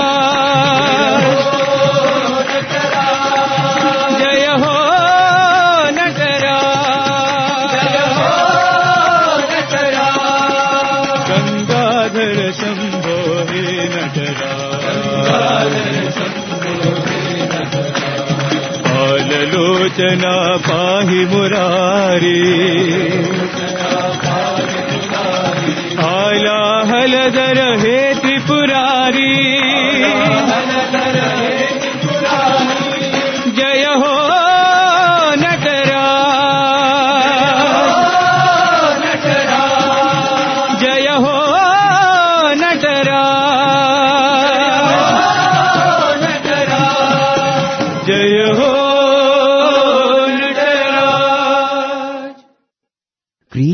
Jai ho Nataraj, Jai ho Nataraj, Gangadhar Shambho he Nataraj, Gangadhar Shambho he Nataraj, Alalochana pahi murari, Hala haladar he Tripurari, Jaya ho Nataraj, Jaya ho Nataraj, Jaya ho Nataraj. Creation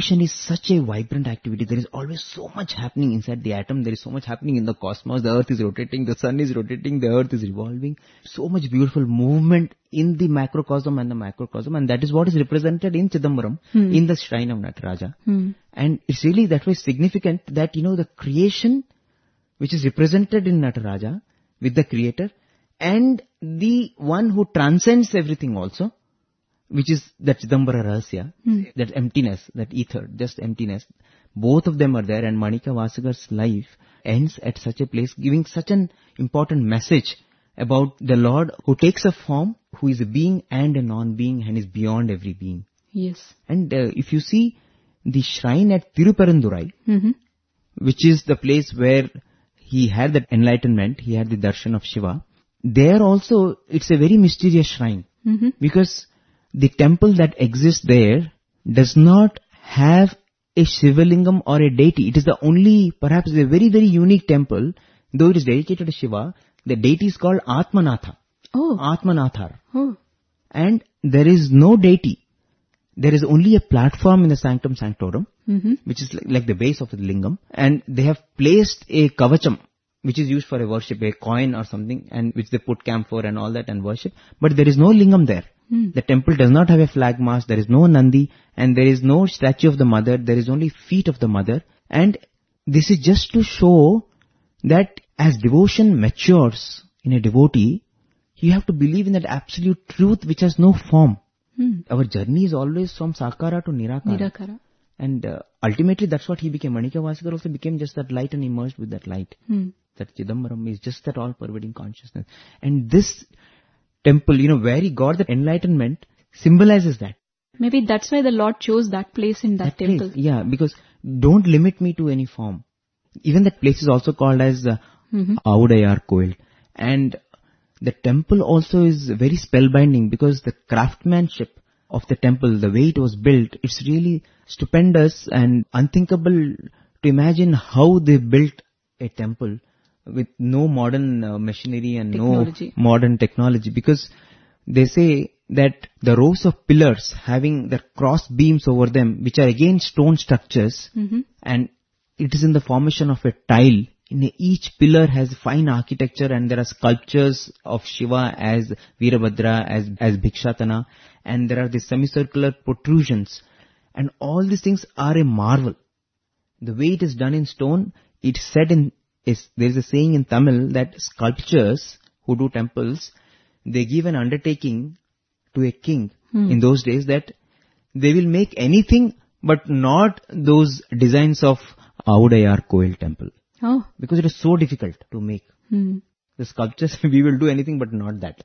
creation is such a vibrant activity. There is always so much happening inside the atom. There is so much happening in the cosmos. The earth is rotating, the sun is rotating, the earth is revolving. So much beautiful movement in the macrocosm and the microcosm, and that is what is represented in Chidambaram, Hmm. in the shrine of Nataraja. Hmm. And it's really that way significant that, you know, the creation which is represented in Nataraja with the creator and the one who transcends everything also, which is that Chidambara Rahasya, Hmm. that emptiness, that ether, just emptiness. Both of them are there, and Manika Vasikar's life ends at such a place, giving such an important message about the Lord who takes a form, who is a being and a non-being and is beyond every being. Yes. And uh, if you see the shrine at Tiruparandurai, Mm-hmm. which is the place where he had that enlightenment, he had the darshan of Shiva, there also it's a very mysterious shrine. Mm-hmm. Because the temple that exists there does not have a Shivalingam or a deity. It is the only, perhaps a very, very unique temple. Though it is dedicated to Shiva, the deity is called Atmanatha. Oh. Atmanathar. Oh. And there is no deity. There is only a platform in the Sanctum Sanctorum, Mm-hmm. which is like, like the base of the lingam. And they have placed a kavacham, which is used for a worship, a coin or something, and which they put camphor and all that and worship. But there is no lingam there. Hmm. The temple does not have a flag mast, there is no Nandi, and there is no statue of the mother, there is only feet of the mother. And this is just to show that as devotion matures in a devotee, you have to believe in that absolute truth which has no form. Hmm. Our journey is always from Sakara to Nirakara. Nirakara. And uh, ultimately that's what he became. Manika Vasikar also became just that light and emerged with that light. Hmm. That Chidambaram is just that all-pervading consciousness. And this temple, you know, where he got that enlightenment, symbolizes that. Maybe that's why the Lord chose that place in that, That temple. place, yeah, because don't limit me to any form. Even that place is also called as uh, Mm-hmm. Avudayar Koil. And the temple also is very spellbinding because the craftsmanship of the temple, the way it was built, it's really stupendous and unthinkable to imagine how they built a temple with no modern uh, machinery and Technology. no modern technology, because they say that the rows of pillars having the cross beams over them, which are again stone structures, Mm-hmm. and it is in the formation of a tile. In a, each pillar has fine architecture, and there are sculptures of Shiva as Veerabhadra, as, as Bhikshatana, and there are the semicircular protrusions. And all these things are a marvel. The way it is done in stone, it's said in, is, there is a saying in Tamil that sculptors who do temples, they give an undertaking to a king Hmm. in those days that they will make anything but not those designs of Avudayar Koil temple. Oh. Because it is so difficult to make. Hmm. The sculptures, we will do anything but not that.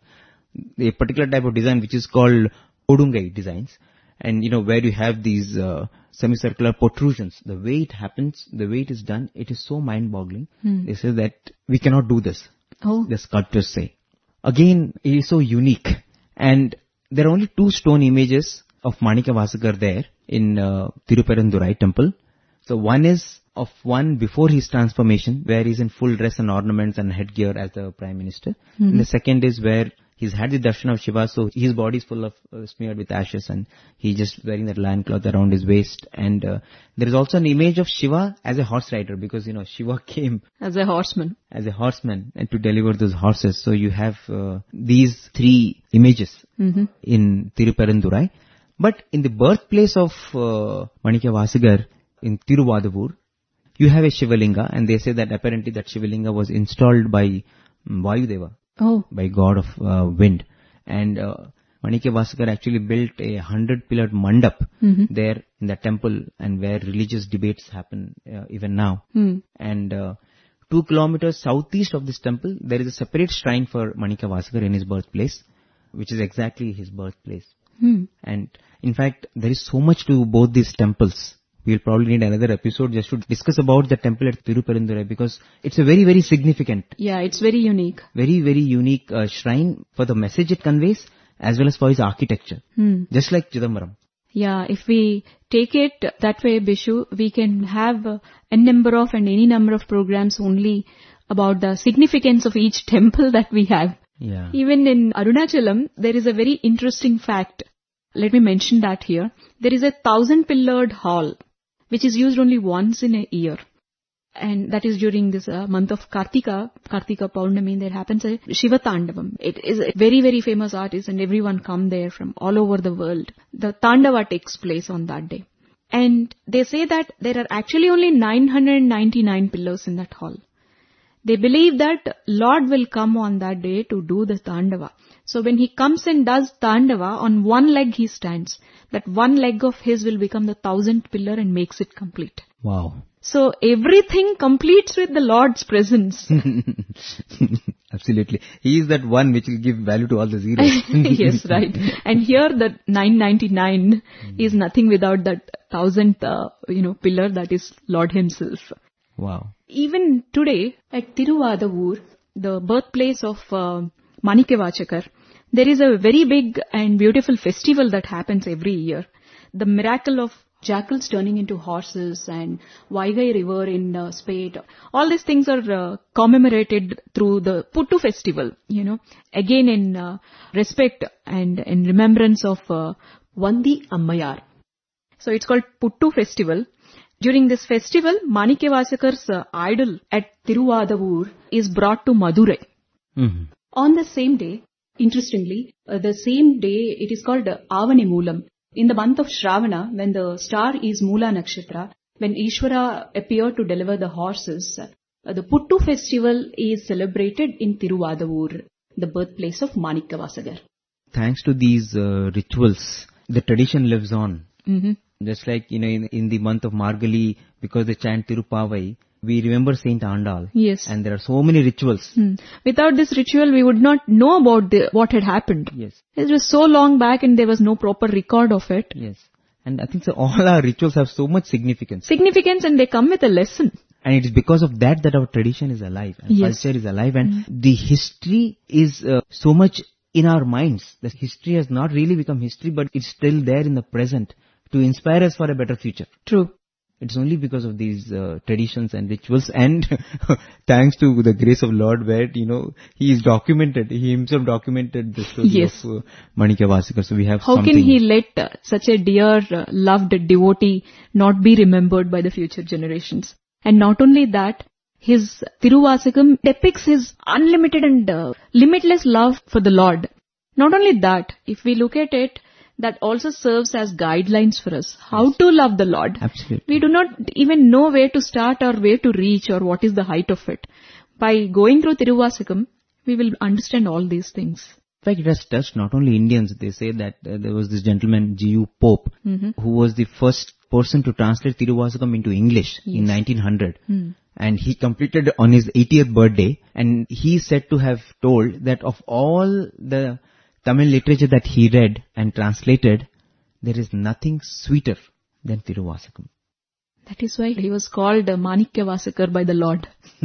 A particular type of design which is called Odungai designs. And you know, where you have these uh, semicircular protrusions. The way it happens, the way it is done, it is so mind-boggling. Hmm. They say that we cannot do this. Oh. The sculptors say. Again, it is so unique. And there are only two stone images of Manika Vasikar there in uh, Tiruparandurai temple. So one is of one before his transformation, where he's in full dress and ornaments and headgear as the Prime Minister. Mm-hmm. And the second is where he's had the darshan of Shiva, so his body is full of uh, smeared with ashes, and he's just wearing that lion cloth around his waist. And uh, there is also an image of Shiva as a horse rider, because you know Shiva came As a horseman. as a horseman and to deliver those horses. So you have uh, these three images Mm-hmm. in Tiruparandurai. But in the birthplace of uh, Manika Vasikar in Tiruvadavur, you have a Shivalinga, and they say that apparently that Shivalinga was installed by um, Vayudeva, Oh. by god of uh, wind. And uh, Manika Vasikar actually built a hundred-pillared mandap Mm-hmm. there in the temple, and where religious debates happen uh, even now. Hmm. And uh, two kilometers southeast of this temple, there is a separate shrine for Manika Vasikar in his birthplace, which is exactly his birthplace. Hmm. And in fact, there is so much to both these temples. We'll probably need another episode just to discuss about the temple at Tiruparandurai, because it's a very, very significant, Yeah, it's very unique. very, very unique uh, shrine for the message it conveys, as well as for its architecture. Hmm. Just like Chidambaram. Yeah, if we take it that way, Bishu, we can have uh, a number of and any number of programs only about the significance of each temple that we have. Yeah. Even in Arunachalam, there is a very interesting fact. Let me mention that here. There is a thousand pillared hall which is used only once in a year. And that is during this uh, month of Kartika, Kartika Paurnami, there happens a Shiva Tandavam. It is a very, very famous artist and everyone come there from all over the world. The Tandava takes place on that day. And they say that there are actually only nine hundred ninety-nine pillars in that hall. They believe that Lord will come on that day to do the Tandava. So when he comes and does Tandava, on one leg he stands. That one leg of his will become the thousandth pillar and makes it complete. Wow. So everything completes with the Lord's presence. Absolutely. He is that one which will give value to all the zeros. Yes, right. And here the nine ninety-nine mm. is nothing without that thousandth, uh, you know, pillar that is Lord himself. Wow. Even today at Tiruvadavur, the birthplace of uh, Manikyavachakar, there is a very big and beautiful festival that happens every year. The miracle of jackals turning into horses and Vaigai river in uh, Spate. All these things are uh, commemorated through the Puttu festival, you know, again in uh, respect and in remembrance of uh, Vandi Ammayar. So it's called Puttu festival. During this festival, Manikyavachakar's uh, idol at Tiruvadavur is brought to Madurai. Mm-hmm. On the same day, interestingly, uh, the same day it is called uh, Avani Moolam. In the month of Shravana, when the star is Moola Nakshatra, when Ishvara appeared to deliver the horses, uh, the Puttu festival is celebrated in Tiruvadavur, the birthplace of Manikyavasagar. Thanks to these uh, rituals, the tradition lives on. Mm-hmm. Just like, you know, in, in the month of Margali, because they chant Tirupavai, we remember Saint Andal. Yes. And there are so many rituals. Mm. Without this ritual, we would not know about the, what had happened. Yes. It was so long back and there was no proper record of it. Yes. And I think so all our rituals have so much significance. Significance, and they come with a lesson. And it is because of that that our tradition is alive. And Yes. culture is alive. And Mm. the history is uh, so much in our minds. The history has not really become history, but it's still there in the present to inspire us for a better future. True. It's only because of these uh, traditions and rituals, and thanks to the grace of Lord, where, you know, he is documented, he himself documented the story Yes. of uh, Manikyavachakar. So we have How something. can he let uh, such a dear, uh, loved devotee not be remembered by the future generations? And not only that, his Tiruvasakam depicts his unlimited and uh, limitless love for the Lord. Not only that, if we look at it, that also serves as guidelines for us, how Yes. to love the Lord. Absolutely. We do not even know where to start or where to reach or what is the height of it. By going through Tiruvasakam, we will understand all these things. In fact, it has touched not only Indians. They say that uh, there was this gentleman, G U Pope, Mm-hmm. who was the first person to translate Tiruvasakam into English in Yes. nineteen hundred. Hmm. And he completed on his eightieth birthday, and he said to have told that of all the Tamil literature that he read and translated, there is nothing sweeter than Tiruvasakam. That is why he was called uh, Manikyavasakar by the Lord.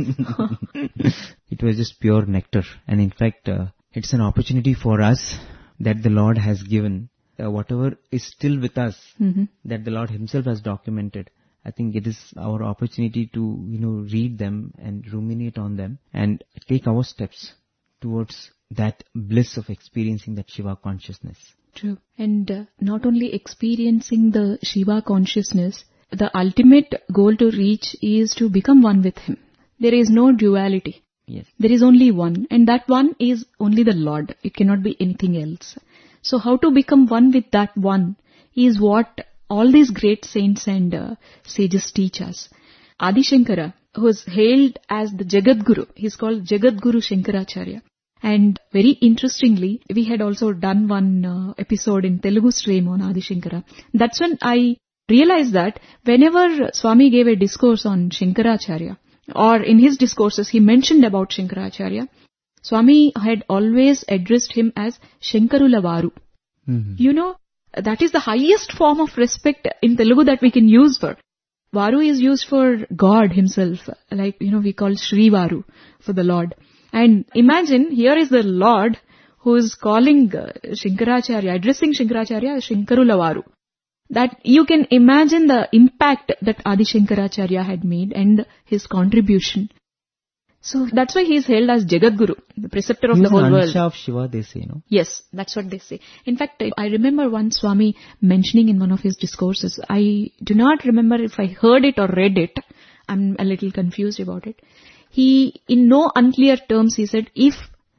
It was just pure nectar. And in fact, uh, it's an opportunity for us that the Lord has given. Uh, whatever is still with us, Mm-hmm. that the Lord himself has documented. I think it is our opportunity to, you know, read them and ruminate on them and take our steps towards that bliss of experiencing that Shiva consciousness. True. And uh, not only experiencing the Shiva consciousness, the ultimate goal to reach is to become one with him. There is no duality. Yes. There is only one, and that one is only the Lord. It cannot be anything else. So how to become one with that one is what all these great saints and uh, sages teach us. Adi Shankara, who is hailed as the Jagadguru, he is called Jagadguru Shankaracharya. And very interestingly, we had also done one uh, episode in Telugu stream on Adi Shankara. That's when I realized that whenever Swami gave a discourse on Shankaracharya, or in his discourses he mentioned about Shankaracharya, Swami had always addressed him as Shankarula Varu. Mm-hmm. You know, that is the highest form of respect in Telugu that we can use for. Varu is used for God himself, like, you know, we call Shri Varu for the Lord. And imagine, here is the Lord who is calling uh, Shankaracharya, addressing Shankaracharya as Shankarula Varu. That you can imagine the impact that Adi Shankaracharya had made and his contribution. So that's why he is hailed as Jagadguru, the preceptor of He the was whole an world. Ansha of Shiva, they say, no? Yes, that's what they say. In fact, I remember one Swami mentioning in one of his discourses, I do not remember if I heard it or read it, I'm a little confused about it. He, in no unclear terms, he said, if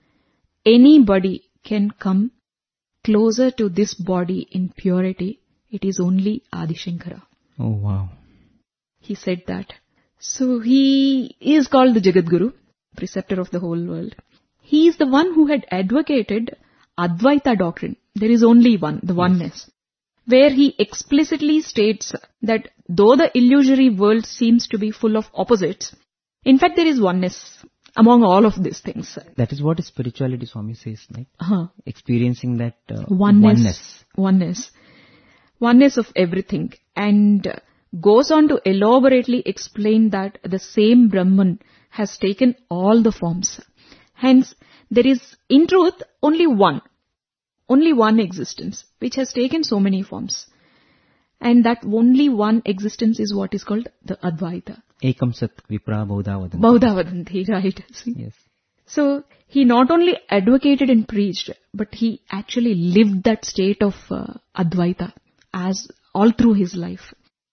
anybody can come closer to this body in purity, it is only Adi Shankara. Oh, wow. He said that. So he is called the Jagadguru, preceptor of the whole world. He is the one who had advocated Advaita doctrine. There is only one, the oneness. Where he explicitly states that though the illusory world seems to be full of opposites, in fact there is oneness among all of these things. That is what spirituality, Swami says, right? Uh-huh. Experiencing that uh, Oneness. oneness. Oneness. Oneness of everything. And goes on to elaborately explain that the same Brahman has taken all the forms. Hence, there is, in truth, only one. Only one existence, which has taken so many forms. And that only one existence is what is called the Advaita. Ekam Sat Vipra Baudha Vadanti. Baudha Vadanti, right. Yes. So, he not only advocated and preached, but he actually lived that state of uh, Advaita as all through his life.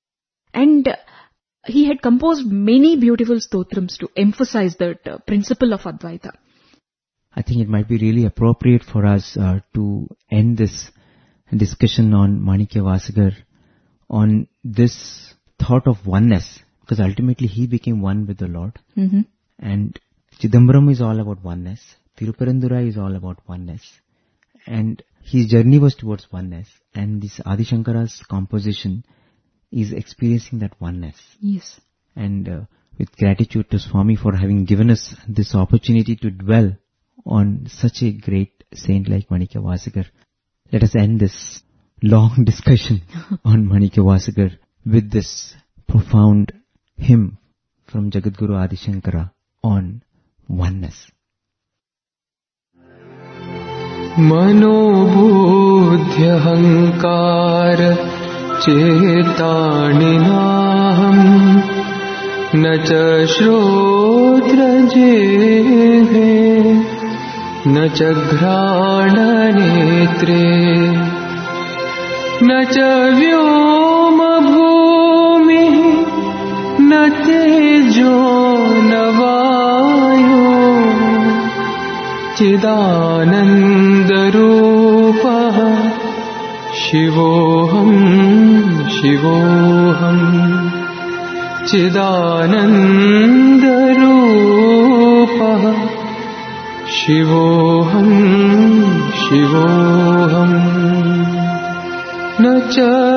And uh, he had composed many beautiful stotrams to emphasize that uh, principle of Advaita. I think it might be really appropriate for us uh, to end this discussion on Manikya Vasigar on this thought of oneness, because ultimately he became one with the Lord. Mm-hmm. And Chidambaram is all about oneness. Tiruparandurai is all about oneness. And his journey was towards oneness. And this Adi Shankara's composition is experiencing that oneness. Yes. And uh, with gratitude to Swami for having given us this opportunity to dwell on such a great saint like Manikya Vasigar, let us end this long discussion on Manikya Vasigar with this profound hymn from Jagadguru Adi Shankara on oneness. मनोबुद्ध्यहङ्कार चेतानिनाहम् न च श्रोत्रजिह्वे न च घ्राणनेत्रे न च व्योमभूमिः न तेजो न वायो चिदानन्दरूपः शिवोऽहम् शिवोऽहम् चिदानन्दरूपः शिवोऽहम् शिवोऽहम् न च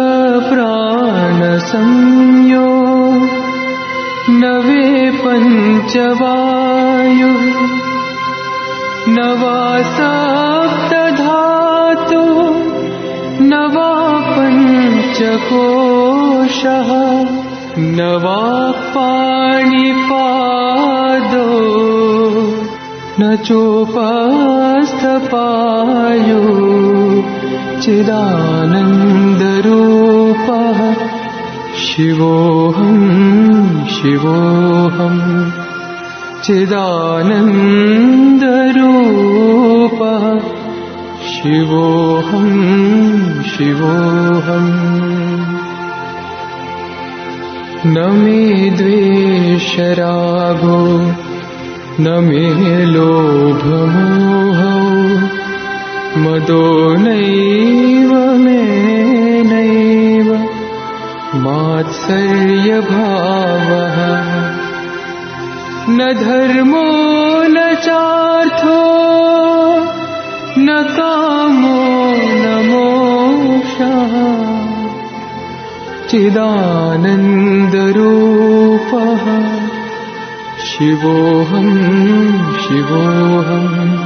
प्राणसंयो न वे पञ्चवायुः न वा सप्तधातु न वा पञ्चकोशः न वा पाणिपादो न चोपस्थपायो चिदानन्दरूपः शिवोऽहम् शिवोऽहम् चिदानन्दरूपः शिवोऽहम् शिवोऽहम् न मे द्वेषरागो न मे लोभमोहौ मदो नैव मे नैव मात्सर्यभावः न धर्मो न चार्थो न कामो न मोक्षः चिदानन्दरूपः शिवोऽहम् शिवोऽहम्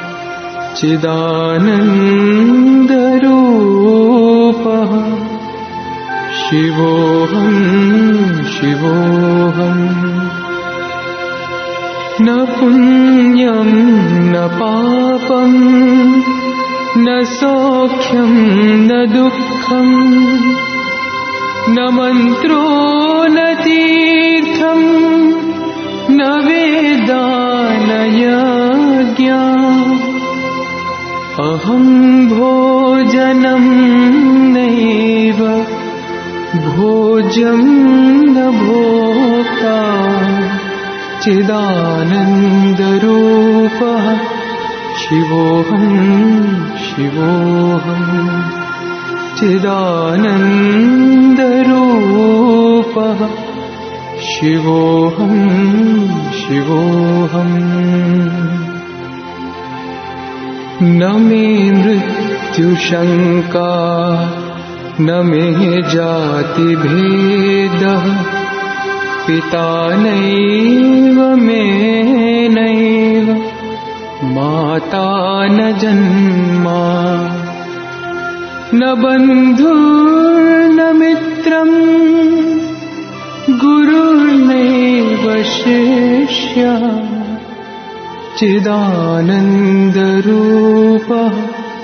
चिदानन्दरूपः शिवोऽहम् शिवोऽहम् न पुण्यं न पापं न सौख्यं न दुःखं न मन्त्रो न तीर्थं न वेदा अहं भोजनं नैव भोज्यं न भोक्ता चिदानन्दरूपः शिवोऽहं शिवोऽहं चिदानन्दरूपः शिवोऽहं शिवोऽहम् न मे मृत्युशङ्का न मे जातिभेदः पिता नैव मे नैव माता न जन्मा न बन्धुर्न मित्रम् गुरुर्नैव शिष्यः चिदानन्दरूपः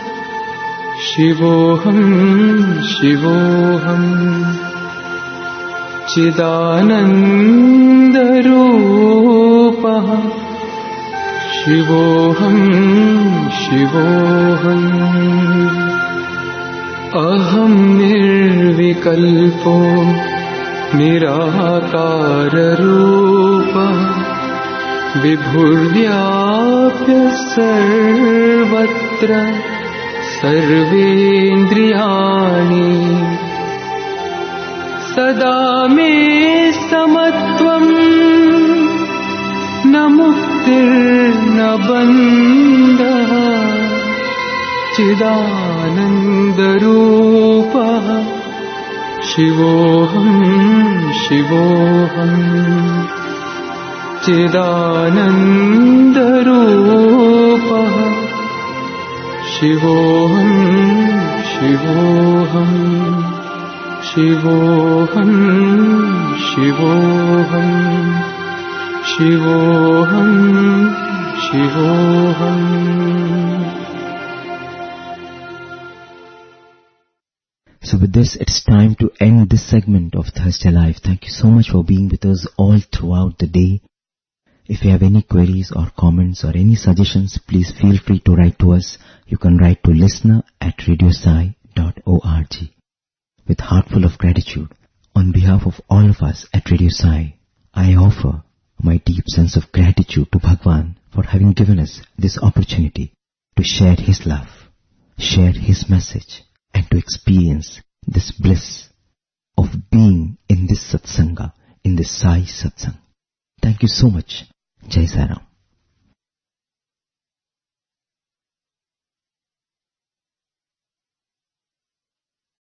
शिवोऽहं शिवोऽहम् चिदानन्दरूपः शिवोऽहं शिवोऽहम् अहं निर्विकल्पो निराकाररूपः विभुर्व्याप्य सर्वत्र सर्वेन्द्रियाणि सदा मे समत्वं न मुक्तिर्न बन्धः चिदानन्दरूपः शिवोऽहं शिवोऽहम् चिदानन्दरूपः शिवोऽहं शिवोऽहम् शिवोऽहं शिवोऽहम् शिवोऽहं शिवोऽहम्. So with this, it's time to end this segment of Thursday Live. Thank you so much for being with us all throughout the day. If you have any queries or comments or any suggestions, please feel free to write to us. You can write to listener at radiosai dot org. With heart full of gratitude, on behalf of all of us at Radio Sai, I offer my deep sense of gratitude to Bhagwan for having given us this opportunity to share his love, share his message, and to experience this bliss of being in this satsanga, in this Sai satsang. Thank you so much. Jai Sai Ram.